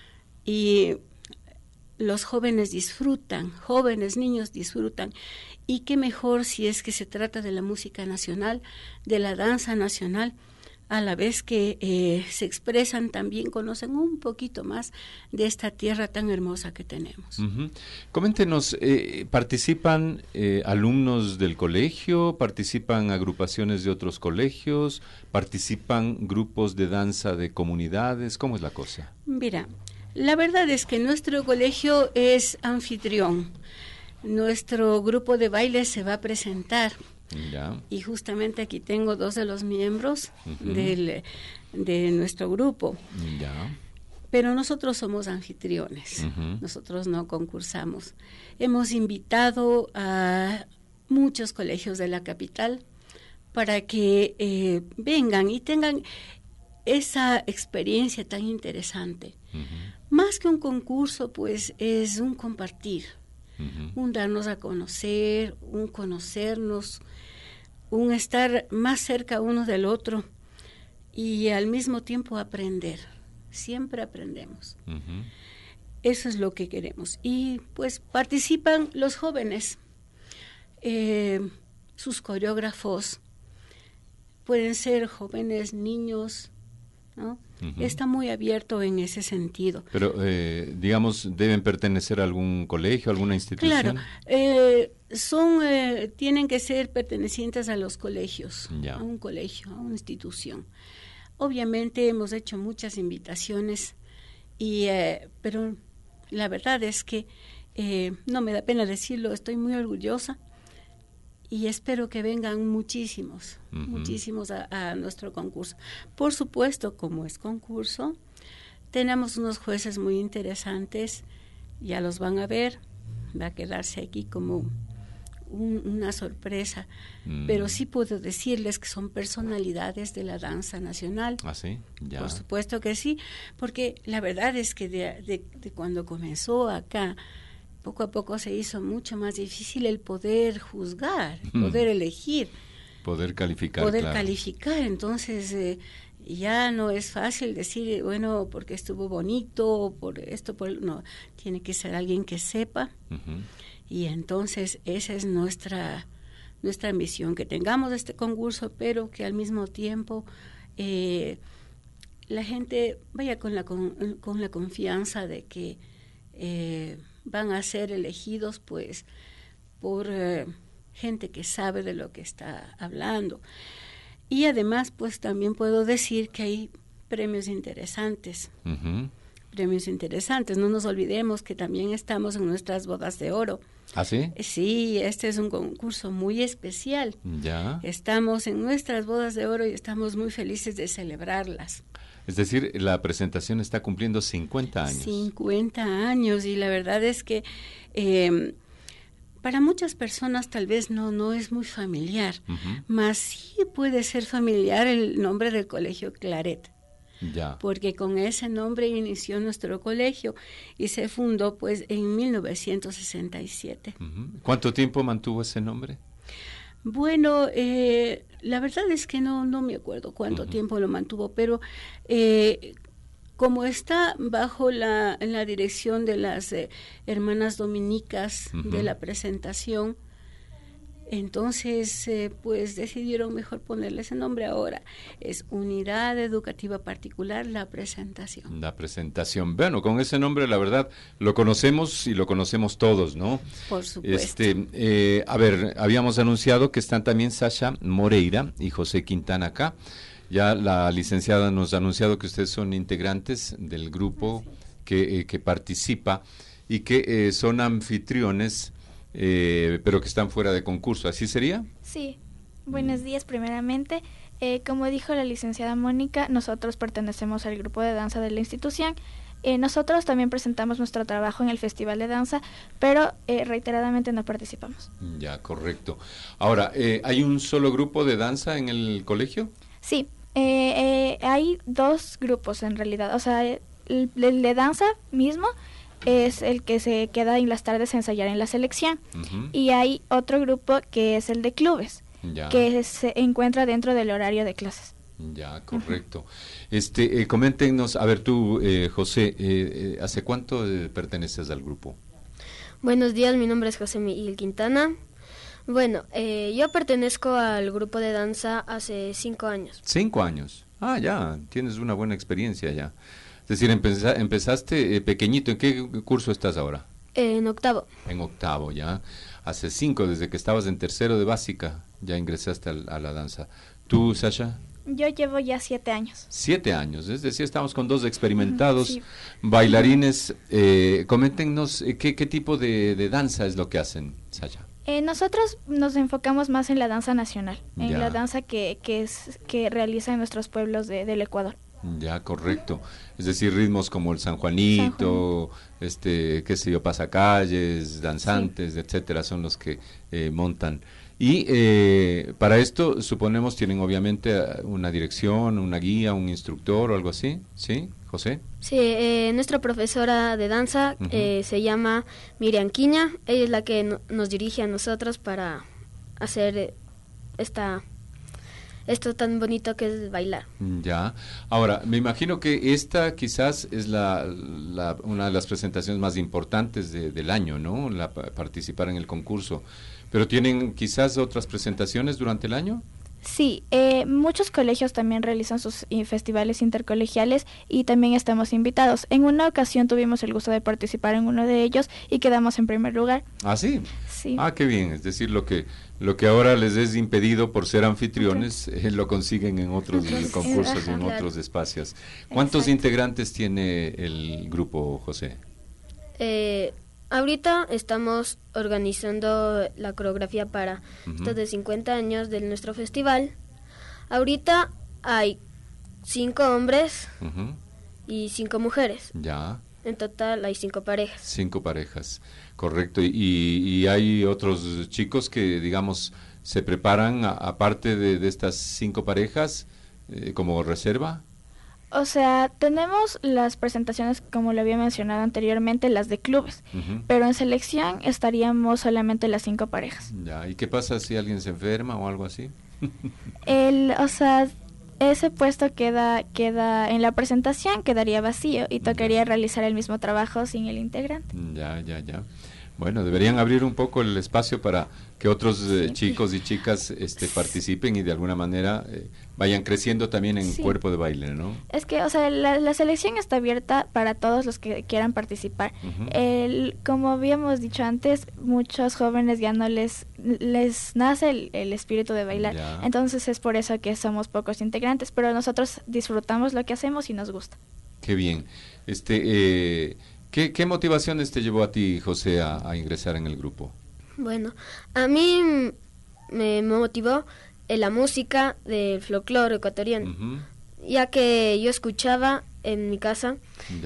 y los jóvenes disfrutan, jóvenes, niños disfrutan. Y qué mejor si es que se trata de la música nacional, de la danza nacional, a la vez que eh, se expresan también, conocen un poquito más de esta tierra tan hermosa que tenemos.
Uh-huh. Coméntenos, eh, ¿participan eh, alumnos del colegio? ¿Participan agrupaciones de otros colegios? ¿Participan grupos de danza de comunidades? ¿Cómo es la cosa?
Mira, la verdad es que nuestro colegio es anfitrión. Nuestro grupo de baile se va a presentar. Ya. Y justamente aquí tengo dos de los miembros uh-huh. del, de nuestro grupo. Ya. Pero nosotros somos anfitriones, uh-huh. nosotros no concursamos. Hemos invitado a muchos colegios de la capital para que eh, vengan y tengan esa experiencia tan interesante. Uh-huh. Más que un concurso, pues es un compartir. Uh-huh. Un darnos a conocer, un conocernos, un estar más cerca uno del otro y al mismo tiempo aprender. Siempre aprendemos. Uh-huh. Eso es lo que queremos. Y pues participan los jóvenes, eh, sus coreógrafos, pueden ser jóvenes, niños, ¿no? Uh-huh. Está muy abierto en ese sentido.
Pero, eh, digamos, ¿deben pertenecer a algún colegio, alguna institución?
Claro, eh, son, eh, tienen que ser pertenecientes a los colegios, ya. a un colegio, a una institución. Obviamente hemos hecho muchas invitaciones, y eh, pero la verdad es que eh, no me da pena decirlo, estoy muy orgullosa. Y espero que vengan muchísimos, uh-huh. muchísimos a, a nuestro concurso. Por supuesto, como es concurso, tenemos unos jueces muy interesantes, ya los van a ver, va a quedarse aquí como un, una sorpresa, uh-huh. pero sí puedo decirles que son personalidades de la danza nacional.
¿Ah, sí? Ya.
Por supuesto que sí, porque la verdad es que de, de, de cuando comenzó acá, poco a poco se hizo mucho más difícil el poder juzgar, el poder elegir.
Poder calificar,
Poder
claro.
calificar, entonces eh, ya no es fácil decir, bueno, porque estuvo bonito, por esto, por no, tiene que ser alguien que sepa. Uh-huh. Y entonces esa es nuestra, nuestra ambición, que tengamos este concurso, pero que al mismo tiempo eh, la gente vaya con la, con, con la confianza de que eh, van a ser elegidos pues por, eh, gente que sabe de lo que está hablando. Y además, pues también puedo decir que hay premios interesantes. Uh-huh. Premios interesantes. No nos olvidemos que también estamos en nuestras bodas de oro.
¿Ah, sí?
Sí, este es un concurso muy especial.
Ya.
Estamos en nuestras bodas de oro y estamos muy felices de celebrarlas.
Es decir, la presentación está cumpliendo cincuenta años.
cincuenta años, y la verdad es que eh, para muchas personas tal vez no, no es muy familiar, uh-huh. Mas sí puede ser familiar el nombre del Colegio Claret.
Ya.
Porque con ese nombre inició nuestro colegio y se fundó pues en mil novecientos sesenta y siete.
Uh-huh. ¿Cuánto tiempo mantuvo ese nombre?
Bueno, eh, la verdad es que no, no me acuerdo cuánto uh-huh. tiempo lo mantuvo, pero eh, como está bajo la, la dirección de las eh, hermanas dominicas uh-huh. de la presentación, entonces eh, pues decidieron mejor ponerle ese nombre ahora. Es Unidad Educativa Particular La Presentación.
La Presentación. Bueno, con ese nombre la verdad lo conocemos y lo conocemos todos, ¿no?
Por supuesto.
Este, eh, a ver, habíamos anunciado que están también Sasha Moreira y José Quintana acá. Ya la licenciada nos ha anunciado que ustedes son integrantes del grupo que, eh, que participa y que eh, son anfitriones, Eh, pero que están fuera de concurso, ¿así sería?
Sí, buenos días primeramente. Eh, como dijo la licenciada Mónica, nosotros pertenecemos al grupo de danza de la institución. Eh, nosotros también presentamos nuestro trabajo en el Festival de Danza, pero eh, reiteradamente no participamos.
Ya, correcto. Ahora, eh, ¿hay un solo grupo de danza en el colegio?
Sí, eh, eh, hay dos grupos en realidad, o sea, el, el de danza mismo es el que se queda en las tardes a ensayar en la selección. Uh-huh. Y hay otro grupo que es el de clubes, ya. que se encuentra dentro del horario de clases.
Ya, correcto. Uh-huh. Este, eh, coméntenos, a ver tú, eh, José, eh, ¿hace cuánto eh, perteneces al grupo?
Buenos días, mi nombre es José Miguel Quintana. Bueno, eh, yo pertenezco al grupo de danza hace cinco años.
¿Cinco años? Ah, ya, tienes una buena experiencia ya. Es decir, empeza, empezaste eh, pequeñito. ¿En qué curso estás ahora?
Eh, en octavo.
En octavo, ya. Hace cinco, desde que estabas en tercero de básica, ya ingresaste a, a la danza. ¿Tú, Sasha?
Yo llevo ya siete años.
Siete años, es decir, estamos con dos experimentados sí. bailarines. Eh, coméntenos, eh, ¿qué, ¿qué tipo de, de danza es lo que hacen, Sasha?
Eh, nosotros nos enfocamos más en la danza nacional, en ya. la danza que, que, es, que realizan nuestros pueblos de, del Ecuador.
Ya, correcto. Es decir, ritmos como el San Juanito, San Juan. este, qué sé yo, pasacalles, danzantes, sí. etcétera, son los que eh, montan. Y eh, para esto, suponemos, tienen obviamente una dirección, una guía, un instructor o algo así, ¿sí, José?
Sí, eh, nuestra profesora de danza uh-huh. eh, se llama Miriam Quiña. Ella es la que no, nos dirige a nosotros para hacer esta... esto tan bonito que es bailar.
Ya. Ahora, me imagino que esta quizás es la, la una de las presentaciones más importantes de, del año, ¿no? La, participar en el concurso. ¿Pero tienen quizás otras presentaciones durante el año?
Sí, eh, muchos colegios también realizan sus eh, festivales intercolegiales y también estamos invitados. En una ocasión tuvimos el gusto de participar en uno de ellos y quedamos en primer lugar.
¿Ah, sí?
Sí.
Ah, qué bien. Es decir, lo que lo que ahora les es impedido por ser anfitriones, eh, lo consiguen en otros
Entonces,
concursos y en
claro.
otros espacios. ¿Cuántos Exacto. integrantes tiene el grupo, José?
Eh... Ahorita estamos organizando la coreografía para uh-huh. estos de cincuenta años de nuestro festival. Ahorita hay cinco hombres uh-huh. y cinco mujeres.
Ya.
En total hay cinco parejas.
Cinco parejas, correcto. Y, y hay otros chicos que, digamos, se preparan a, aparte de, de estas cinco parejas eh, como reserva.
O sea, tenemos las presentaciones, como lo había mencionado anteriormente, las de clubes, uh-huh. pero en selección estaríamos solamente las cinco parejas.
Ya, ¿y qué pasa si alguien se enferma o algo así?
El, o sea, ese puesto queda queda en la presentación, quedaría vacío y tocaría ya. realizar el mismo trabajo sin el integrante.
Ya, ya, ya. Bueno, deberían abrir un poco el espacio para que otros eh, sí. chicos y chicas este, participen y de alguna manera eh, vayan creciendo también en sí. cuerpo de baile, ¿no?
Es que, o sea, la, la selección está abierta para todos los que quieran participar. Uh-huh. El, como habíamos dicho antes, muchos jóvenes ya no les les nace el, el espíritu de bailar. Ya. Entonces es por eso que somos pocos integrantes, pero nosotros disfrutamos lo que hacemos y nos gusta.
Qué bien. Este... Eh, ¿Qué, ¿Qué motivaciones te llevó a ti, José, a, a ingresar en el grupo?
Bueno, a mí me motivó la música del folclore ecuatoriano, uh-huh. ya que yo escuchaba en mi casa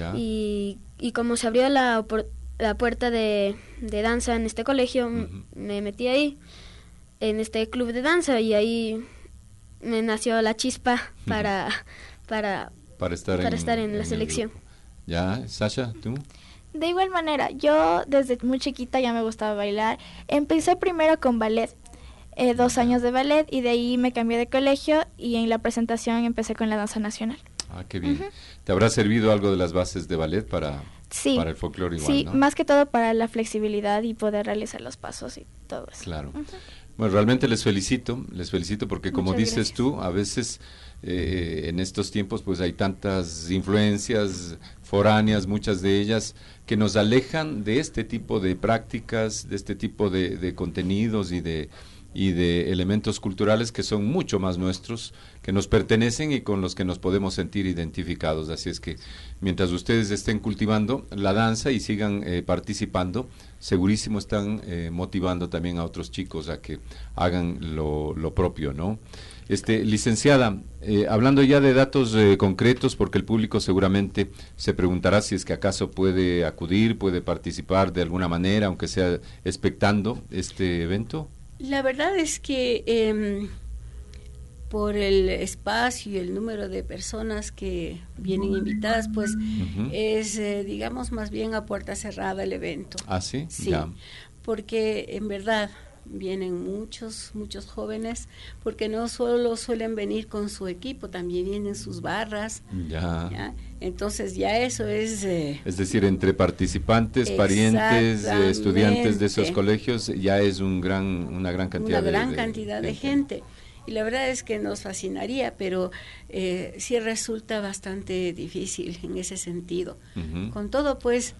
y, y como se abrió la, la puerta de, de danza en este colegio, uh-huh. me metí ahí, en este club de danza, y ahí me nació la chispa para, uh-huh. para,
para estar,
para
en,
estar en, en la
el
selección.
Grupo. Ya, Sasha, ¿tú?
De igual manera, yo desde muy chiquita ya me gustaba bailar. Empecé primero con ballet, eh, dos años de ballet, y de ahí me cambié de colegio y en la presentación empecé con la danza nacional.
Ah, qué bien. Uh-huh. ¿Te habrá servido algo de las bases de ballet para,
sí,
para el folclore igual,
sí,
¿no?
Más que todo para la flexibilidad y poder realizar los pasos y todo eso.
Claro. Uh-huh. Bueno, realmente les felicito, les felicito porque como Muchas dices gracias. tú, a veces eh, en estos tiempos pues hay tantas influencias foráneas, muchas de ellas que nos alejan de este tipo de prácticas, de este tipo de, de contenidos y de y de elementos culturales que son mucho más nuestros, que nos pertenecen y con los que nos podemos sentir identificados. Así es que mientras ustedes estén cultivando la danza y sigan eh, participando, segurísimo están eh, motivando también a otros chicos a que hagan lo, lo propio, ¿no? Este, licenciada, eh, hablando ya de datos eh, concretos, porque el público seguramente se preguntará si es que acaso puede acudir, puede participar de alguna manera, aunque sea expectando este evento.
La verdad es que eh, por el espacio y el número de personas que vienen invitadas, pues uh-huh. es, eh, digamos, más bien a puerta cerrada el evento.
¿Ah, sí?
Sí, ya. Porque en verdad vienen muchos, muchos jóvenes, porque no solo suelen venir con su equipo, también vienen sus barras.
Ya.
¿ya? Entonces ya eso es... Eh,
es decir, entre participantes, parientes, eh, estudiantes de esos colegios, ya es un gran, una gran cantidad,
una
de,
gran
de,
cantidad de, de gente. gente. Y la verdad es que nos fascinaría, pero eh, sí resulta bastante difícil en ese sentido. Uh-huh. Con todo, pues...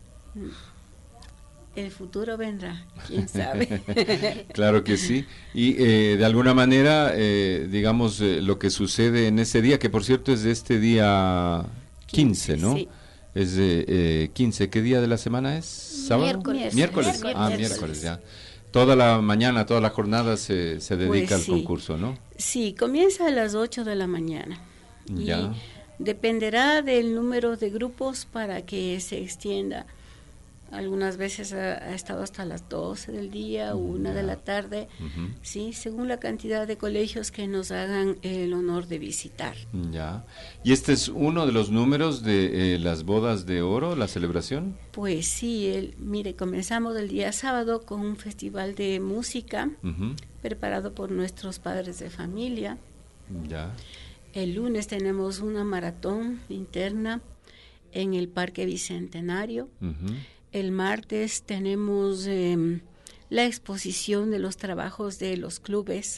el futuro vendrá, quién sabe.
Claro que sí. Y eh, de alguna manera, eh, digamos, eh, lo que sucede en ese día, que por cierto es de este día quince, ¿no?
Sí.
Es de eh, quince. ¿Qué día de la semana es? ¿Sábado?
Miércoles.
Miércoles.
Miércoles.
Ah, miércoles, ya. Toda la mañana, toda la jornada se, se dedica
pues
al
sí.
concurso, ¿no?
Sí, comienza a las ocho de la mañana.
Ya.
Y dependerá del número de grupos para que se extienda. Algunas veces ha, ha estado hasta las doce del día, una de la tarde, uh-huh. sí, según la cantidad de colegios que nos hagan el honor de visitar.
Ya. ¿Y este es uno de los números de eh, las bodas de oro, la celebración?
Pues sí, el, mire, comenzamos el día sábado con un festival de música uh-huh. preparado por nuestros padres de familia.
Ya.
El lunes tenemos una maratón interna en el Parque Bicentenario. Uh-huh. El martes tenemos eh, la exposición de los trabajos de los clubes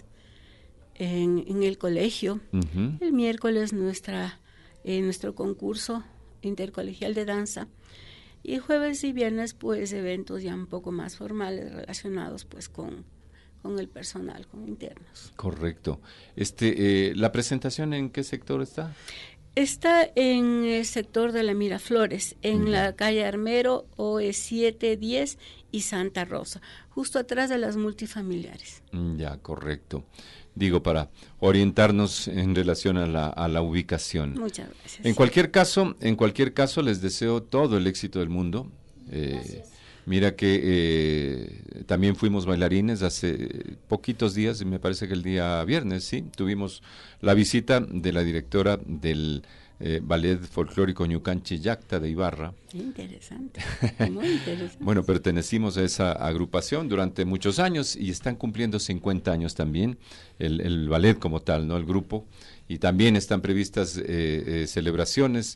en, en el colegio. Uh-huh. El miércoles nuestra eh, nuestro concurso intercolegial de danza. Y jueves y viernes pues eventos ya un poco más formales relacionados pues con, con el personal, con internos.
Correcto. Este, eh, ¿la presentación en qué sector está?
Está en el sector de la Miraflores, en uh-huh. la calle Armero, O E siete diez y Santa Rosa, justo atrás de las multifamiliares.
Ya, correcto. Digo, para orientarnos en relación a la, a la ubicación.
Muchas gracias.
En cualquier caso, en cualquier caso, les deseo todo el éxito del mundo. Eh, mira que eh, también fuimos bailarines hace poquitos días, me parece que el día viernes, sí, tuvimos la visita de la directora del eh, Ballet Folclórico Ñucanchi Yacta de Ibarra.
Interesante, muy interesante.
Bueno, pertenecimos a esa agrupación durante muchos años y están cumpliendo cincuenta años también, el, el ballet como tal, ¿no? El grupo, y también están previstas eh, eh, celebraciones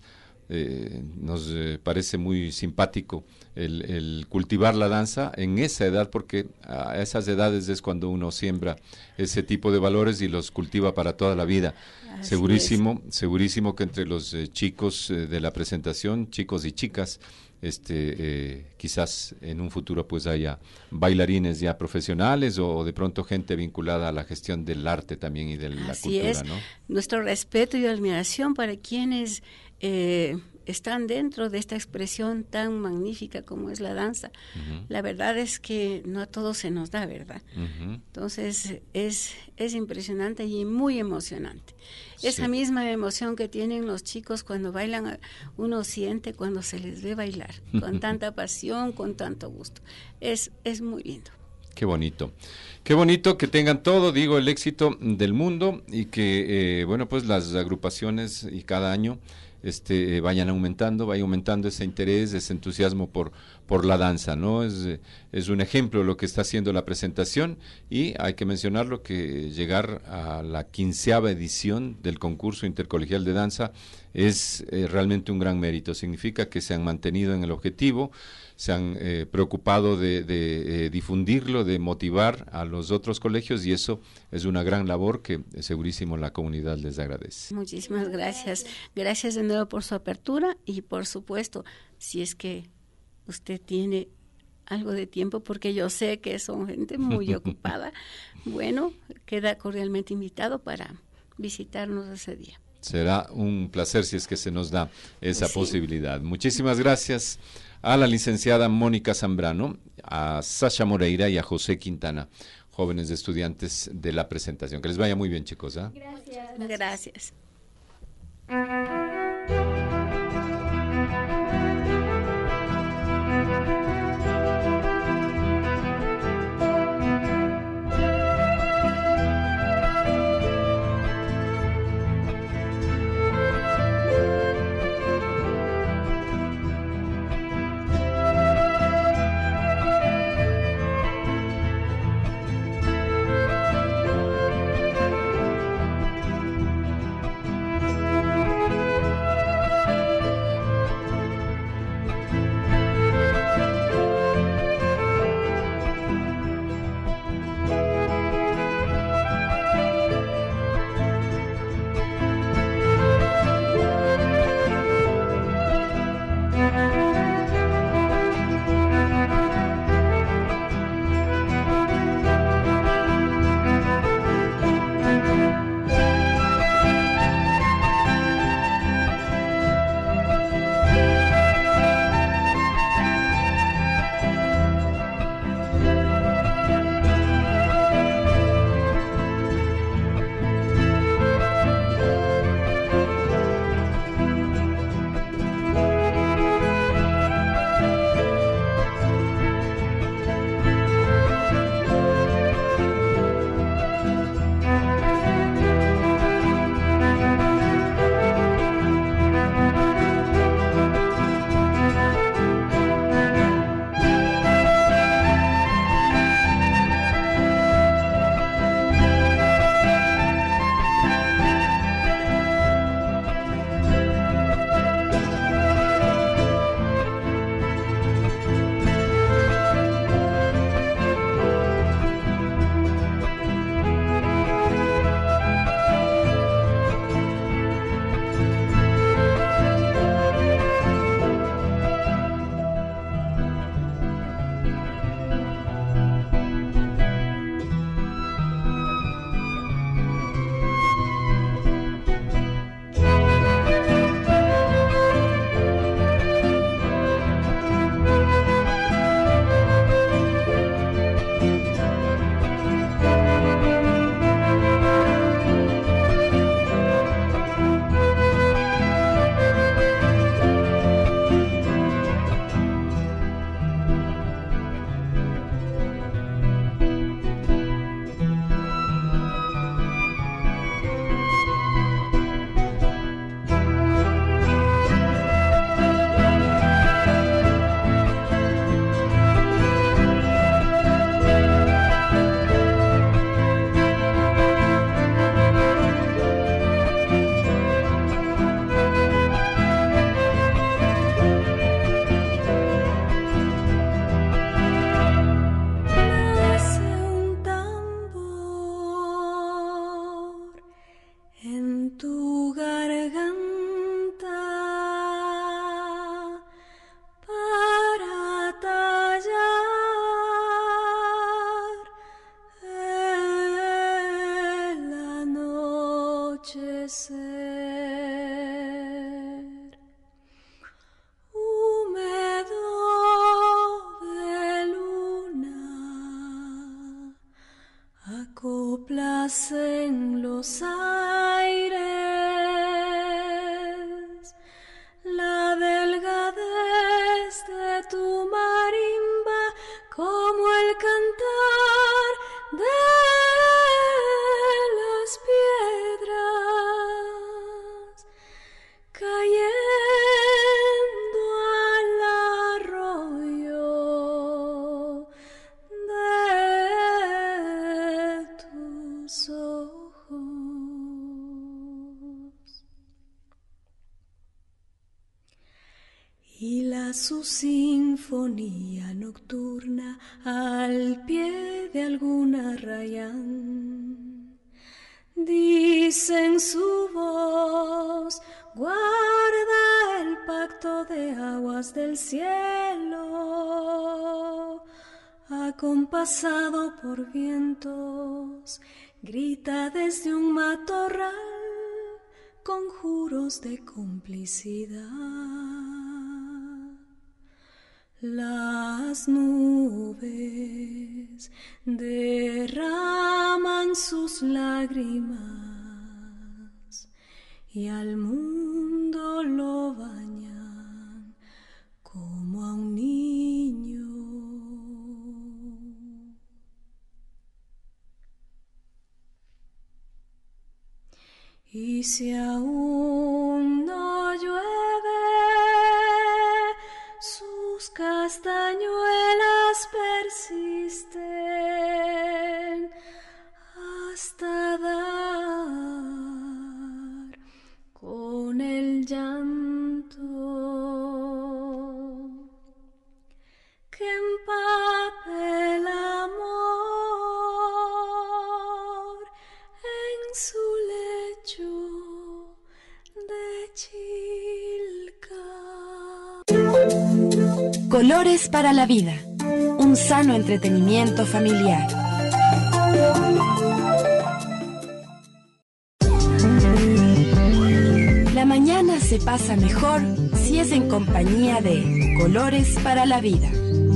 eh, nos eh, parece muy simpático el, el cultivar la danza en esa edad, porque a esas edades es cuando uno siembra ese tipo de valores y los cultiva para toda la vida. Así segurísimo, es. segurísimo que entre los eh, chicos eh, de la presentación, chicos y chicas, este eh, quizás en un futuro pues haya bailarines ya profesionales o, o de pronto gente vinculada a la gestión del arte también y de la
Así
cultura,
es.
¿no?
Nuestro respeto y admiración para quienes eh, están dentro de esta expresión tan magnífica como es la danza. Uh-huh. La verdad es que no a todos se nos da, ¿verdad? Uh-huh. Entonces es, es impresionante y muy emocionante. Sí. Esa misma emoción que tienen los chicos cuando bailan, uno siente cuando se les ve bailar, con tanta pasión, con tanto gusto. Es, es muy lindo.
Qué bonito. Qué bonito que tengan todo, digo, el éxito del mundo y que, eh, bueno, pues las agrupaciones y cada año este eh, vayan aumentando, vaya aumentando ese interés, ese entusiasmo por por la danza, ¿no? Es, eh, es un ejemplo lo que está haciendo la presentación y hay que mencionarlo que llegar a la quinceava edición del concurso intercolegial de danza es eh, realmente un gran mérito. Significa que se han mantenido en el objetivo, se han eh, preocupado de, de eh, difundirlo, de motivar a los otros colegios y eso es una gran labor que eh, segurísimo la comunidad les agradece.
Muchísimas gracias. Gracias de nuevo por su apertura y por supuesto, si es que usted tiene algo de tiempo, porque yo sé que son gente muy ocupada, bueno, queda cordialmente invitado para visitarnos ese día.
Será un placer si es que se nos da esa
sí.
posibilidad. Muchísimas gracias a la licenciada Mónica Zambrano, a Sasha Moreira y a José Quintana, jóvenes estudiantes de la presentación. Que les vaya muy bien, chicos. ¿eh?
Gracias. Gracias.
florecer, húmedo de luna, acoplas en los aires la delgadez de tu marimba, como el cantar de las piedras cayendo al arroyo de tus ojos. Y la su sinfonía nocturna al pie de algún arrayán dice en su voz: guarda el pacto de aguas del cielo, acompasado por vientos, grita desde un matorral conjuros de complicidad. Las nubes derraman sus lágrimas y al mundo lo bañan como a un niño. Y si aún no llueve, sus castañuelas persisten hasta dar con el llanto que empape el amor en su lecho de chilca.
Colores para la vida, un sano entretenimiento familiar. La mañana se pasa mejor si es en compañía de Colores para la vida.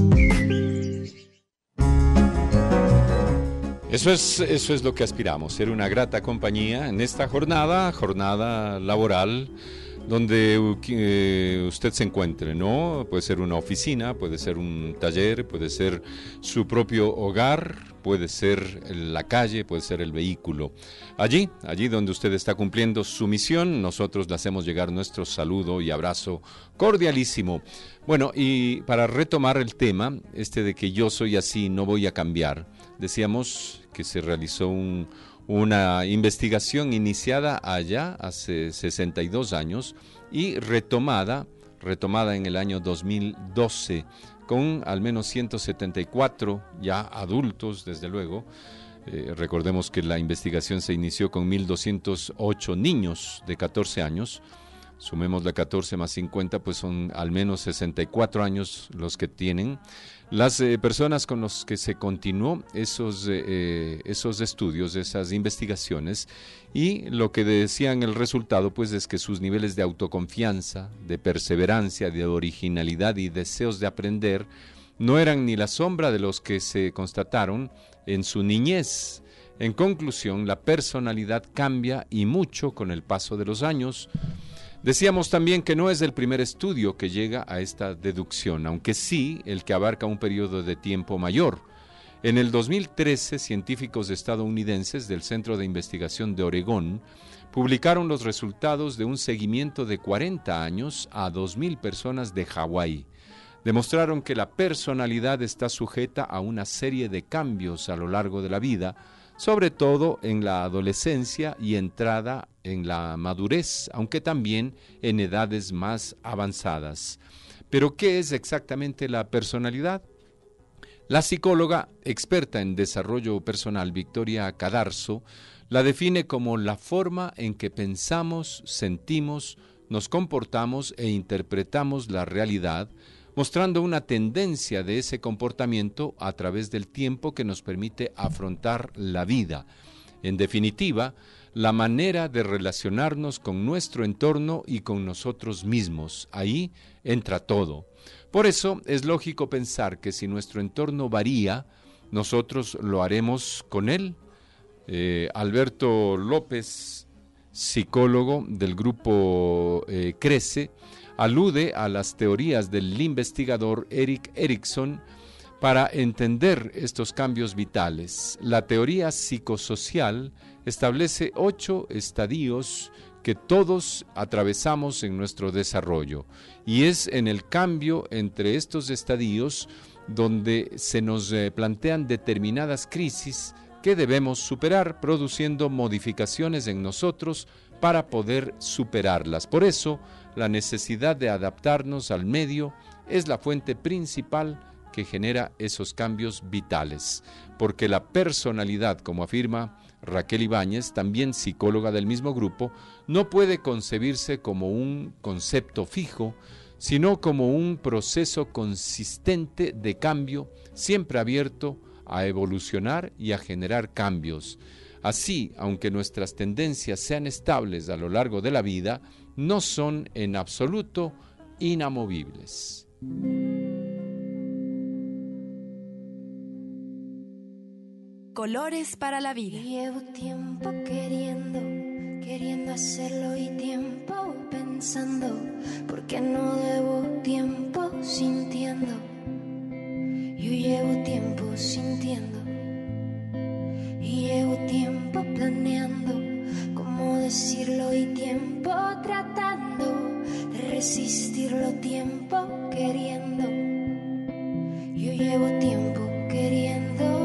Eso es, eso es lo que aspiramos, ser una grata compañía en esta jornada, jornada laboral, donde eh, usted se encuentre, ¿no? Puede ser una oficina, puede ser un taller, puede ser su propio hogar, puede ser la calle, puede ser el vehículo. Allí, allí donde usted está cumpliendo su misión, nosotros le hacemos llegar nuestro saludo y abrazo cordialísimo. Bueno, y para retomar el tema, este de que yo soy así, no voy a cambiar, decíamos que se realizó un... una investigación iniciada allá hace sesenta y dos años y retomada, retomada en el año dos mil doce con al menos ciento setenta y cuatro ya adultos, desde luego. Eh, recordemos que la investigación se inició con mil doscientos ocho niños de catorce años. Sumemos la catorce más cincuenta, pues son al menos sesenta y cuatro años los que tienen. Las eh, personas con las que se continuó esos, eh, esos estudios, esas investigaciones, y lo que decían el resultado, pues es que sus niveles de autoconfianza, de perseverancia, de originalidad y deseos de aprender no eran ni la sombra de los que se constataron en su niñez. En conclusión, la personalidad cambia y mucho con el paso de los años. Decíamos también que no es el primer estudio que llega a esta deducción, aunque sí el que abarca un periodo de tiempo mayor. En el dos mil trece, científicos estadounidenses del Centro de Investigación de Oregón publicaron los resultados de un seguimiento de cuarenta años a dos mil personas de Hawái. Demostraron que la personalidad está sujeta a una serie de cambios a lo largo de la vida, sobre todo en la adolescencia y entrada en la madurez, aunque también en edades más avanzadas. ¿Pero qué es exactamente la personalidad? La psicóloga experta en desarrollo personal Victoria Cadarzo la define como la forma en que pensamos, sentimos, nos comportamos e interpretamos la realidad, mostrando una tendencia de ese comportamiento a través del tiempo que nos permite afrontar la vida. En definitiva, la manera de relacionarnos con nuestro entorno y con nosotros mismos. Ahí entra todo. Por eso es lógico pensar que si nuestro entorno varía, nosotros lo haremos con él. Eh, Alberto López, psicólogo del grupo eh, Crece, alude a las teorías del investigador Erik Erikson para entender estos cambios vitales. La teoría psicosocial establece ocho estadios que todos atravesamos en nuestro desarrollo, y es en el cambio entre estos estadios donde se nos eh, plantean determinadas crisis que debemos superar, produciendo modificaciones en nosotros para poder superarlas. Por eso, la necesidad de adaptarnos al medio es la fuente principal que genera esos cambios vitales, porque la personalidad, como afirma Raquel Ibáñez, también psicóloga del mismo grupo, no puede concebirse como un concepto fijo, sino como un proceso consistente de cambio, siempre abierto a evolucionar y a generar cambios. Así, aunque nuestras tendencias sean estables a lo largo de la vida, no son en absoluto inamovibles.
Colores para la vida.
Llevo tiempo queriendo, queriendo hacerlo y tiempo pensando, porque no debo tiempo sintiendo. Yo llevo tiempo sintiendo y llevo tiempo planeando cómo decirlo y tiempo tratando de resistirlo, tiempo queriendo. Yo llevo tiempo queriendo.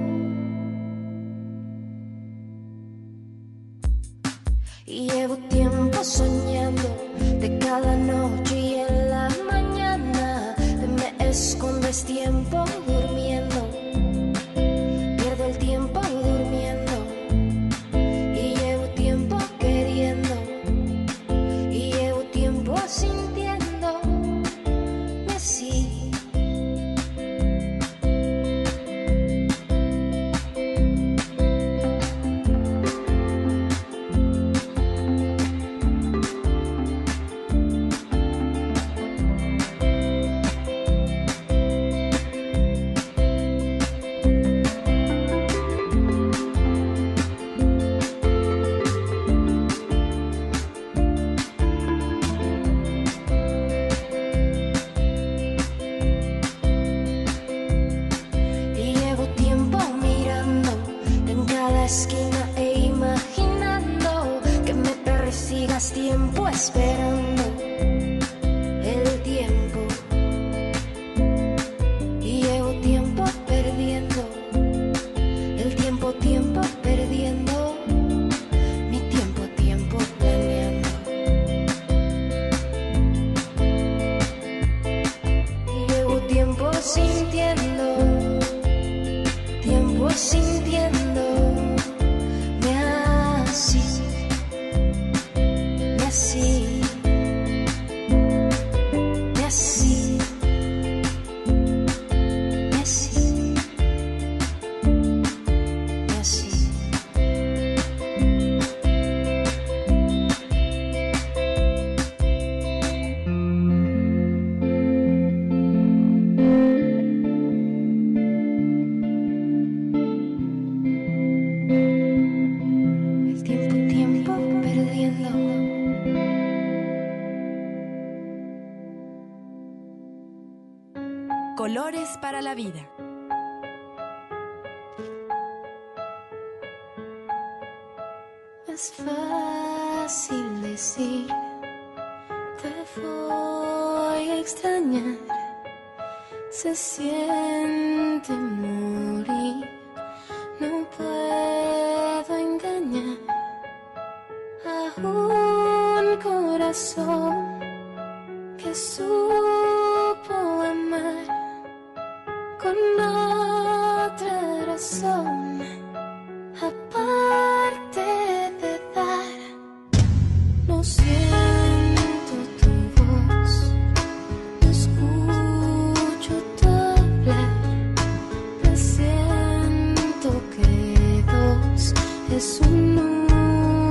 Y llevo tiempo soñando de cada noche y en la mañana te me escondes tiempo durmiendo, pierdo el tiempo durmiendo y llevo tiempo queriendo y llevo tiempo sintiendo así. Esquina e imaginando que me persigas, tiempo esperando el tiempo y llevo tiempo perdiendo el tiempo, tiempo perdiendo mi tiempo, tiempo planeando y llevo tiempo sintiendo, tiempo sintiendo.
Colores para la vida.
Es fácil decir, te voy a extrañar. Se siente morir, no puedo engañar a un corazón que supo amar con otra razón, aparte de dar. No siento tu voz, no escucho tu hablar, presiento que dos es un número.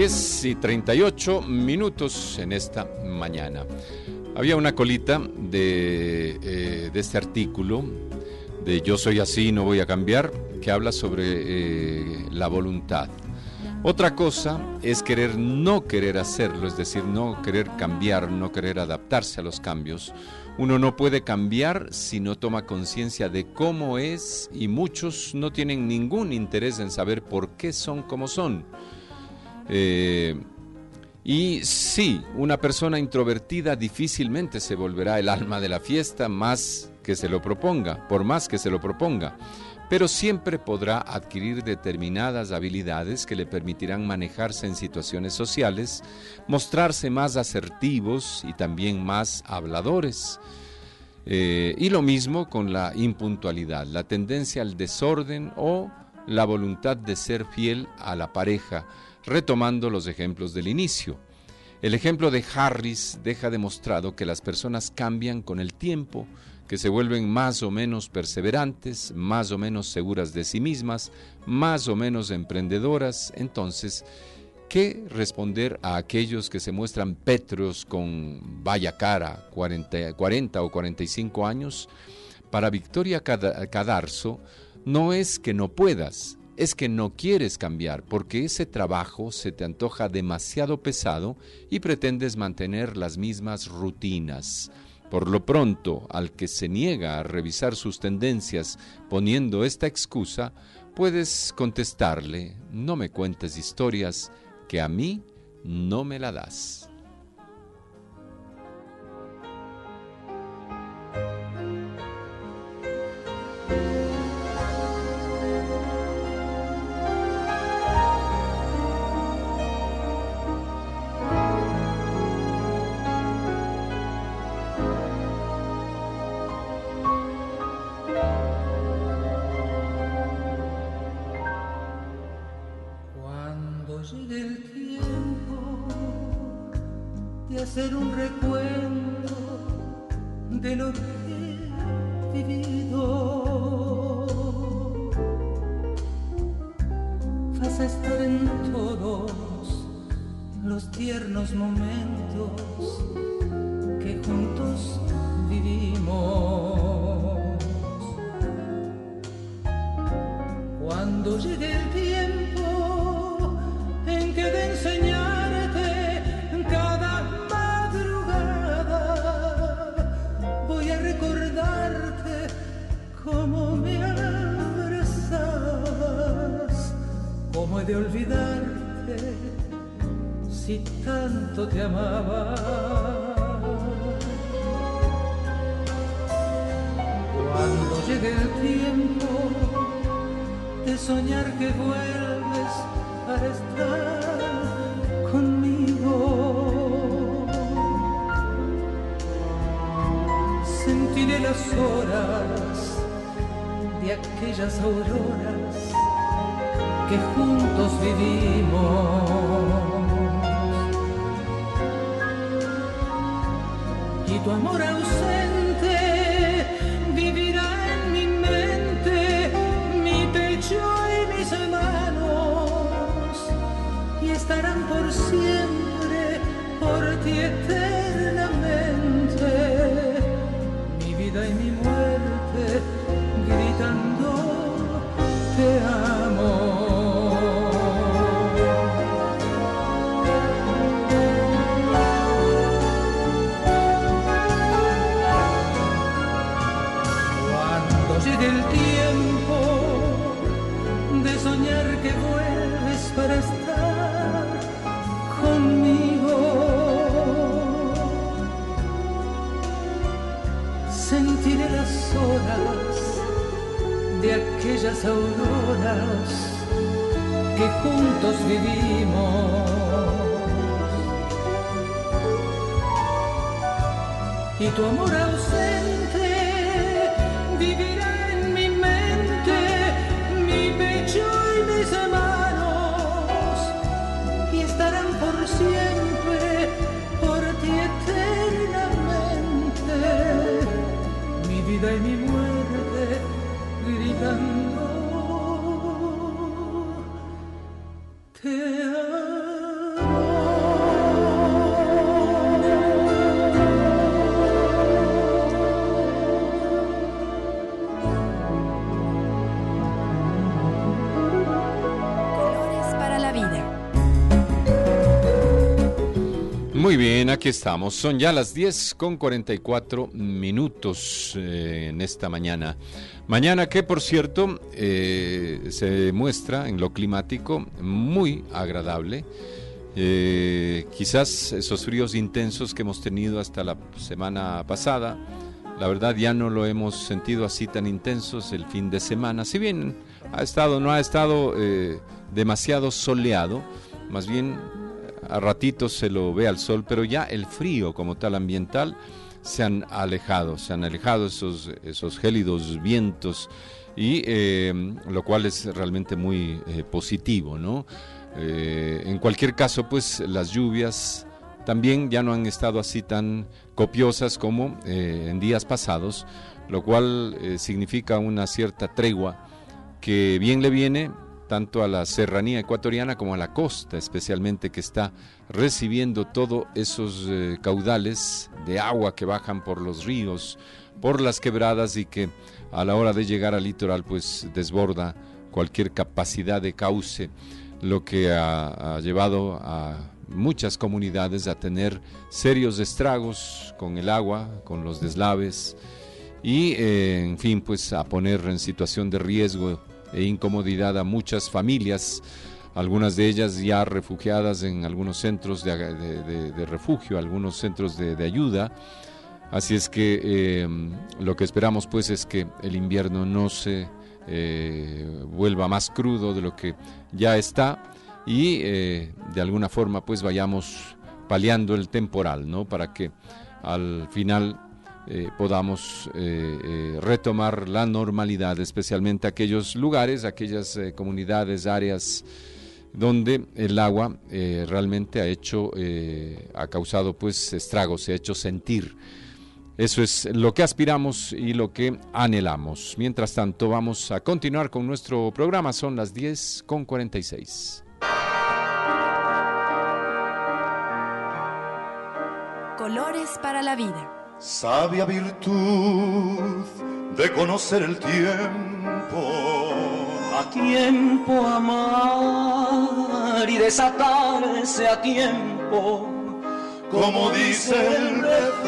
diez y treinta y ocho minutos en esta mañana. Había una colita de, eh, de este artículo de Yo soy así, no voy a cambiar, que habla sobre eh, la voluntad. Otra cosa es querer no querer hacerlo, es decir, no querer cambiar, no querer adaptarse a los cambios. Uno no puede cambiar si no toma conciencia de cómo es, y muchos no tienen ningún interés en saber por qué son como son. Eh, y sí, una persona introvertida difícilmente se volverá el alma de la fiesta, más que se lo proponga, por más que se lo proponga. Pero siempre podrá adquirir determinadas habilidades que le permitirán manejarse en situaciones sociales, mostrarse más asertivos y también más habladores. Eh, y lo mismo con la impuntualidad, la tendencia al desorden o la voluntad de ser fiel a la pareja, retomando los ejemplos del inicio. El ejemplo de Harris deja demostrado que las personas cambian con el tiempo, que se vuelven más o menos perseverantes, más o menos seguras de sí mismas, más o menos emprendedoras. Entonces, ¿qué responder a aquellos que se muestran pétreos con vaya cara, cuarenta, cuarenta o cuarenta y cinco años? Para Victoria Cadarzo, no es que no puedas, es que no quieres cambiar, porque ese trabajo se te antoja demasiado pesado y pretendes mantener las mismas rutinas. Por lo pronto, al que se niega a revisar sus tendencias poniendo esta excusa, puedes contestarle: no me cuentes historias que a mí no me la das.
Hacer un recuento de lo que he vivido. Vas a estar en todos los tiernos momentos que juntos vivimos. Cuando llegue el tiempo en que de enseñarte cada voy a recordarte cómo me abrazabas, cómo he de olvidarte si tanto te amaba. Cuando llegue el tiempo de soñar que vuelves para estar conmigo, sentiré las horas de aquellas auroras que juntos vivimos, y tu amor ausente vivirá en mi mente, mi pecho y mis manos, y estarán por siempre por ti eternamente, y mi muerte gritando te amo. Cuando llegue el tiempo de soñar que vuelves para estar conmigo, sentiré las horas de aquellas auroras que juntos vivimos, y tu amor ausente vivirá en mi mente, mi pecho y mis manos, y estarán por siempre por ti eternamente, mi vida y mi muerte gritando te amo.
Muy bien, aquí estamos. Son ya las diez con cuarenta y cuatro minutos eh, en esta mañana. Mañana que, por cierto, eh, se muestra en lo climático muy agradable. Eh, quizás esos fríos intensos que hemos tenido hasta la semana pasada, la verdad ya no lo hemos sentido así tan intensos el fin de semana. Si bien ha estado, no ha estado eh, demasiado soleado, más bien a ratitos se lo ve al sol, pero ya el frío como tal ambiental se han alejado, se han alejado esos, esos gélidos vientos, y eh, lo cual es realmente muy eh, positivo, ¿no? Eh, en cualquier caso, pues las lluvias también ya no han estado así tan copiosas como eh, en días pasados, lo cual eh, significa una cierta tregua que bien le viene tanto a la serranía ecuatoriana como a la costa, especialmente, que está recibiendo todos esos eh, caudales de agua que bajan por los ríos, por las quebradas, y que a la hora de llegar al litoral pues desborda cualquier capacidad de cauce, lo que ha, ha llevado a muchas comunidades a tener serios estragos con el agua, con los deslaves, y eh, en fin, pues a poner en situación de riesgo e incomodidad a muchas familias, algunas de ellas ya refugiadas en algunos centros de, de, de, de refugio, algunos centros de, de ayuda. Así es que eh, lo que esperamos pues es que el invierno no se eh, vuelva más crudo de lo que ya está, y eh, de alguna forma pues vayamos paliando el temporal, ¿no? Para que al final Eh, podamos eh, eh, retomar la normalidad, especialmente aquellos lugares, aquellas eh, comunidades, áreas donde el agua eh, realmente ha hecho, eh, ha causado pues estragos, se ha hecho sentir. Eso es lo que aspiramos y lo que anhelamos. Mientras tanto, vamos a continuar con nuestro programa. Son las diez con cuarenta y seis.
Colores para la vida.
Sabia virtud de conocer el tiempo,
a tiempo amar y desatarse a tiempo,
como dice el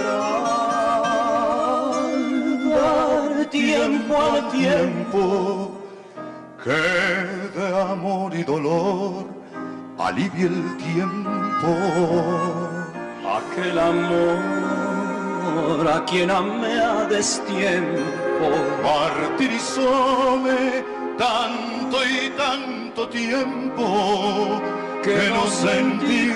refrán,
dar tiempo al tiempo,
que de amor y dolor alivie el tiempo.
Aquel amor a quien amé a destiempo
martirizóme tanto y tanto tiempo que, que no sentí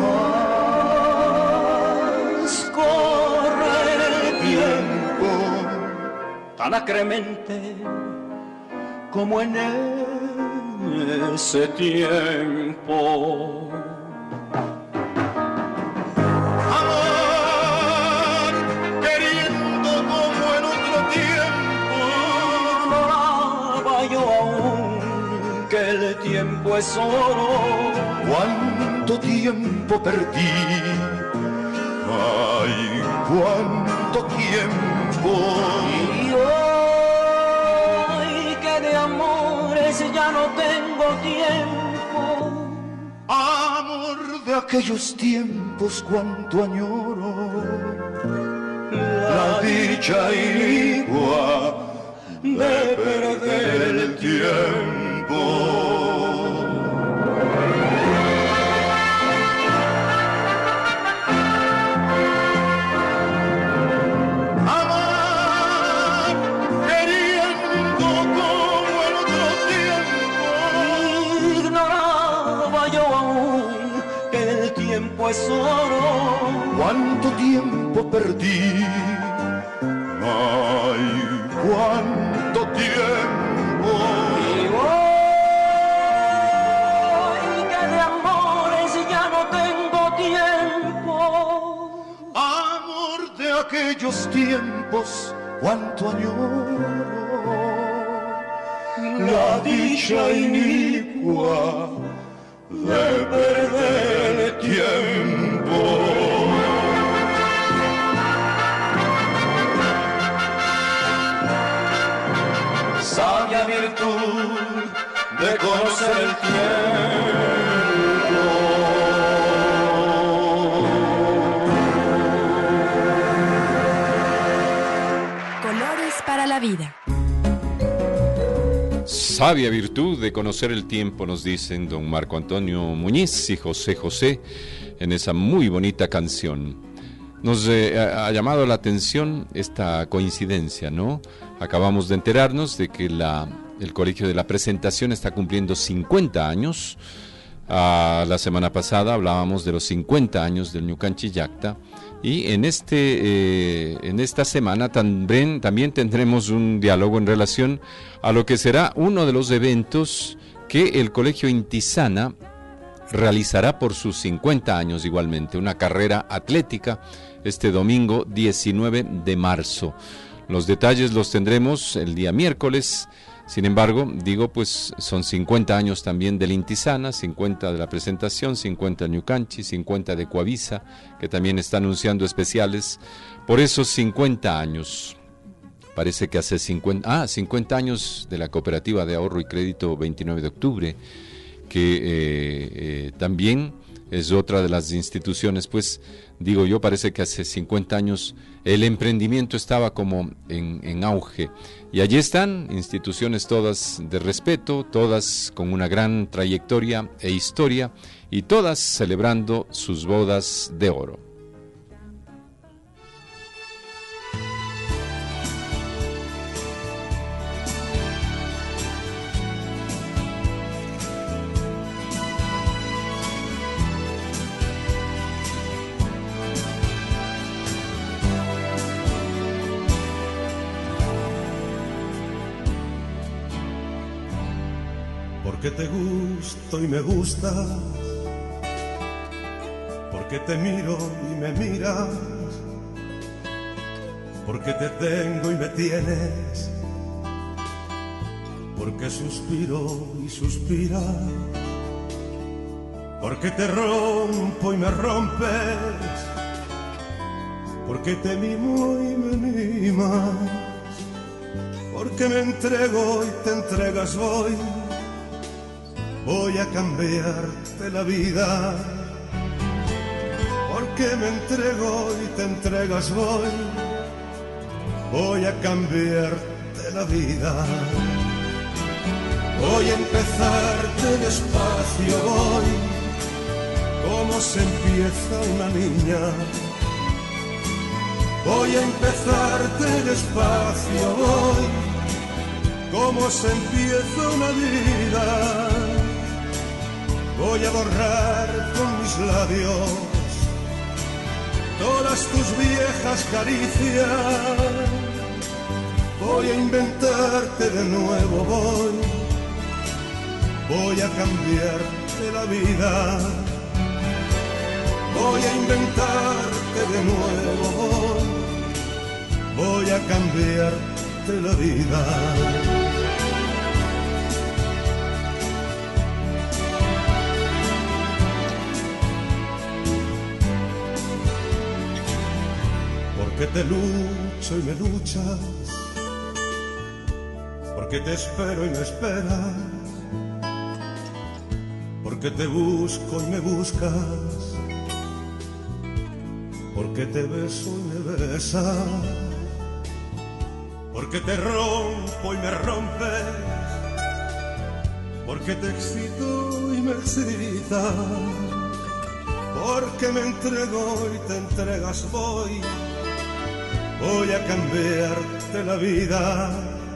jamás.
Corre el tiempo tan acremente como en ese tiempo. El tiempo es oro.
Cuánto tiempo perdí, ay, cuánto tiempo.
Y hoy que de amores ya no tengo tiempo.
Amor de aquellos tiempos, cuánto añoro. La dicha inigua de perder el tiempo.
Amar queriendo como en otro tiempo. Ignoraba yo aún que el tiempo es oro.
Cuánto tiempo perdí, ay, cuánto tiempo. Aquellos tiempos, cuánto añoro,
la dicha inicua de perder el tiempo. Sabia virtud de conocer el tiempo.
vida.
Sabia virtud de conocer el tiempo, nos dicen don Marco Antonio Muñiz y José José en esa muy bonita canción. Nos eh, ha llamado la atención esta coincidencia, ¿no? Acabamos de enterarnos de que la, el Colegio de la Presentación está cumpliendo cincuenta años. Ah, la semana pasada hablábamos de los cincuenta años del Ñucanchi Yacta. Y en, este, eh, en esta semana también, también tendremos un diálogo en relación a lo que será uno de los eventos que el Colegio Intisana realizará por sus cincuenta años igualmente, una carrera atlética este domingo diecinueve de marzo. Los detalles los tendremos el día miércoles. Sin embargo, digo, pues son cincuenta años también del Intisana, cincuenta de la Presentación, cincuenta de Ñucanchi, cincuenta de Coavisa, que también está anunciando especiales por esos cincuenta años. Parece que hace cincuenta, ah, cincuenta años de la Cooperativa de Ahorro y Crédito veintinueve de octubre, que eh, eh, también es otra de las instituciones, pues digo yo, parece que hace cincuenta años el emprendimiento estaba como en, en auge. Y allí están instituciones todas de respeto, todas con una gran trayectoria e historia, y todas celebrando sus bodas de oro.
Porque te gusto y me gustas, porque te miro y me miras, porque te tengo y me tienes, porque suspiro y suspiras, porque te rompo y me rompes, porque te mimo y me mimas, porque me entrego y te entregas voy. Voy a cambiarte la vida, porque me entrego y te entregas voy. Voy a cambiarte la vida. Voy a empezarte despacio, voy, como se empieza una niña. Voy a empezarte despacio, voy, como se empieza una vida. Voy a borrar con mis labios todas tus viejas caricias. Voy a inventarte de nuevo, voy. Voy a cambiarte la vida. Voy a inventarte de nuevo, voy. Voy a cambiarte la vida. Porque te lucho y me luchas, porque te espero y me esperas, porque te busco y me buscas, porque te beso y me besas, porque te rompo y me rompes, porque te excito y me excitas, porque me entrego y te entregas voy. Voy a cambiarte la vida,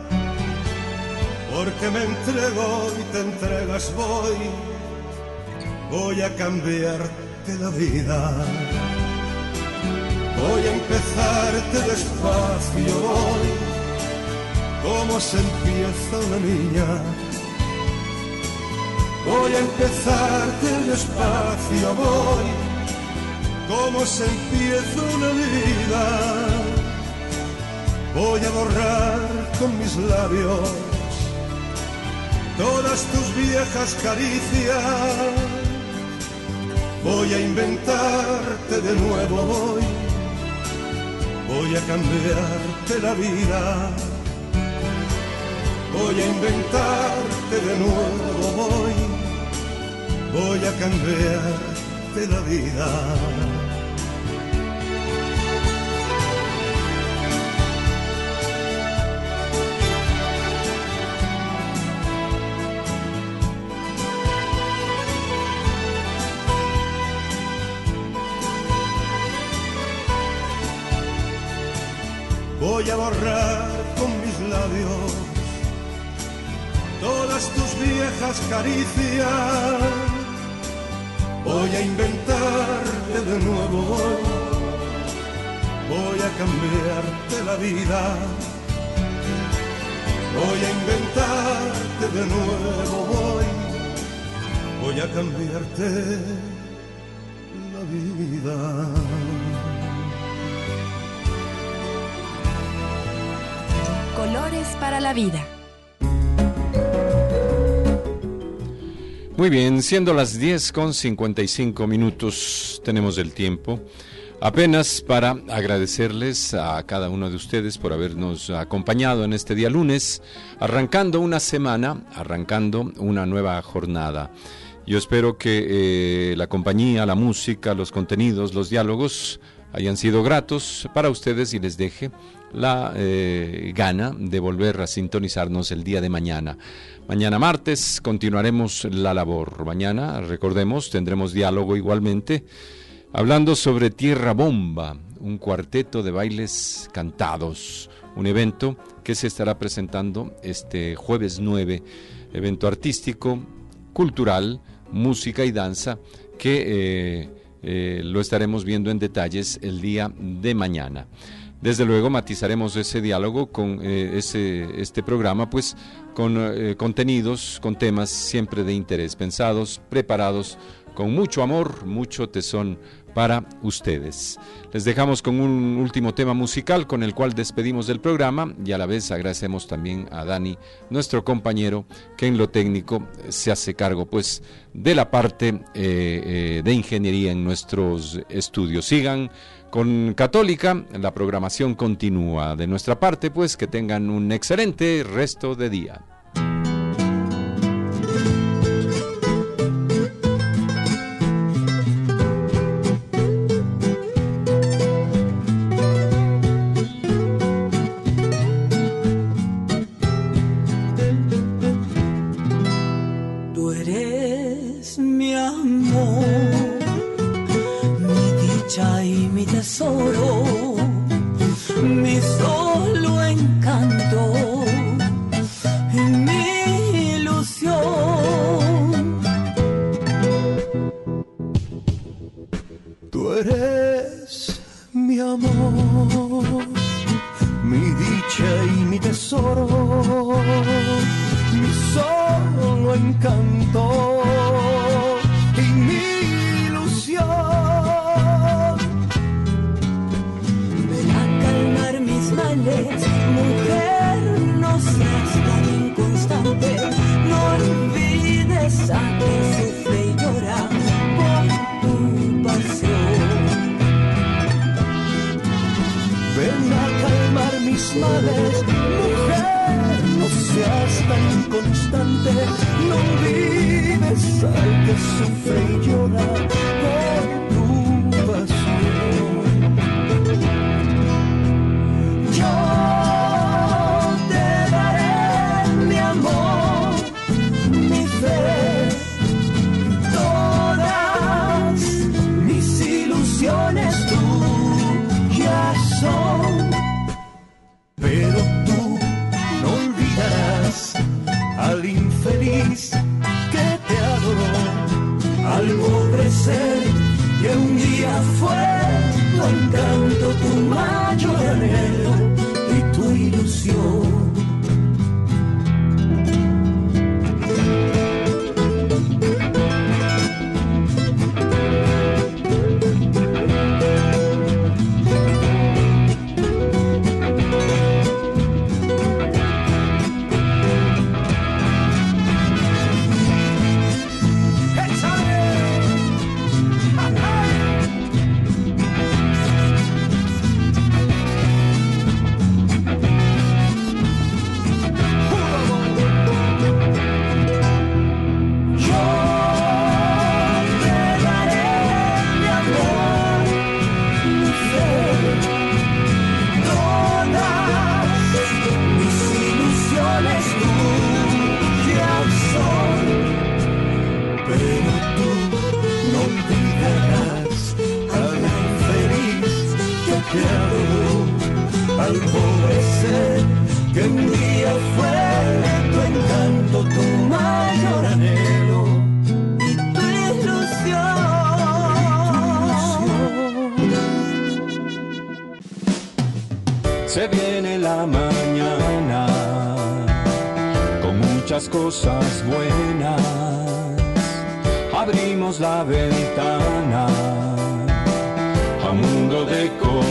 porque me entrego y te entregas voy. Voy a cambiarte la vida. Voy a empezarte despacio voy, como se empieza una niña. Voy a empezarte despacio voy, como se empieza una vida. Voy a borrar con mis labios todas tus viejas caricias. Voy a inventarte de nuevo voy. Voy a cambiarte la vida. Voy a inventarte de nuevo voy. Voy a cambiarte la vida. voy a borrar con mis labios todas tus viejas caricias. Voy a inventarte de nuevo, voy a cambiarte la vida. Voy a inventarte de nuevo, voy, voy a cambiarte la vida.
Colores para la vida.
Muy bien, siendo las diez con cincuenta y cinco minutos, tenemos el tiempo apenas para agradecerles a cada uno de ustedes por habernos acompañado en este día lunes, arrancando una semana, arrancando una nueva jornada. Yo espero que eh, la compañía, la música, los contenidos, los diálogos hayan sido gratos para ustedes y les deje la eh, gana de volver a sintonizarnos el día de mañana. Mañana martes continuaremos la labor. Mañana, recordemos, tendremos diálogo igualmente, hablando sobre Tierra Bomba, un cuarteto de bailes cantados, un evento que se estará presentando este jueves nueve, evento artístico, cultural, música y danza, que eh, eh, lo estaremos viendo en detalles el día de mañana. Desde luego matizaremos ese diálogo con eh, ese, este programa, pues con eh, contenidos, con temas siempre de interés, pensados, preparados, con mucho amor, mucho tesón para ustedes. Les dejamos con un último tema musical con el cual despedimos del programa y a la vez agradecemos también a Dani, nuestro compañero, que en lo técnico se hace cargo pues de la parte eh, eh, de ingeniería en nuestros estudios. Sigan con Católica, la programación continúa. De nuestra parte, pues que tengan un excelente resto de día.
Tesoro, mi solo encanto y mi ilusión.
Tú eres mi amor, mi dicha y mi tesoro, mi solo encanto y mi ilusión.
Mujer, no seas tan inconstante, no olvides a quien sufre y llora por tu pasión.
Ven a calmar mis males, mujer, no seas tan inconstante, no olvides al que sufre y llora por tu pasión. Yo te daré mi amor, mi fe, todas mis ilusiones tuyas son. Pero tú no olvidarás al infeliz que te adoró, al pobre ser que un día fue tu encanto, tu mayor anhelo y tu ilusión.
Se viene la mañana con muchas cosas buenas. Abrimos la ventana a un mundo de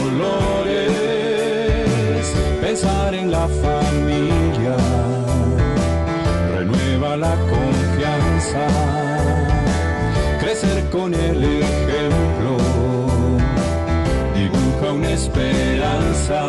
colores. Pensar en la familia renueva la confianza. Crecer con el ejemplo dibuja una esperanza.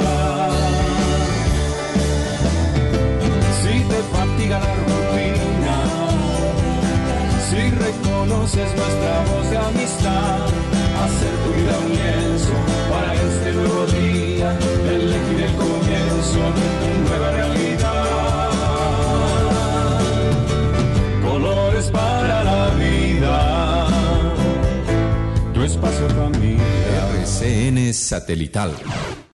Si te fatiga la rutina, si reconoces nuestra voz de amistad, hacer tu vida un lienzo para este nuevo día, elegir el comienzo de tu nueva realidad. Colores para la vida, tu espacio familia.
R C N Satelital.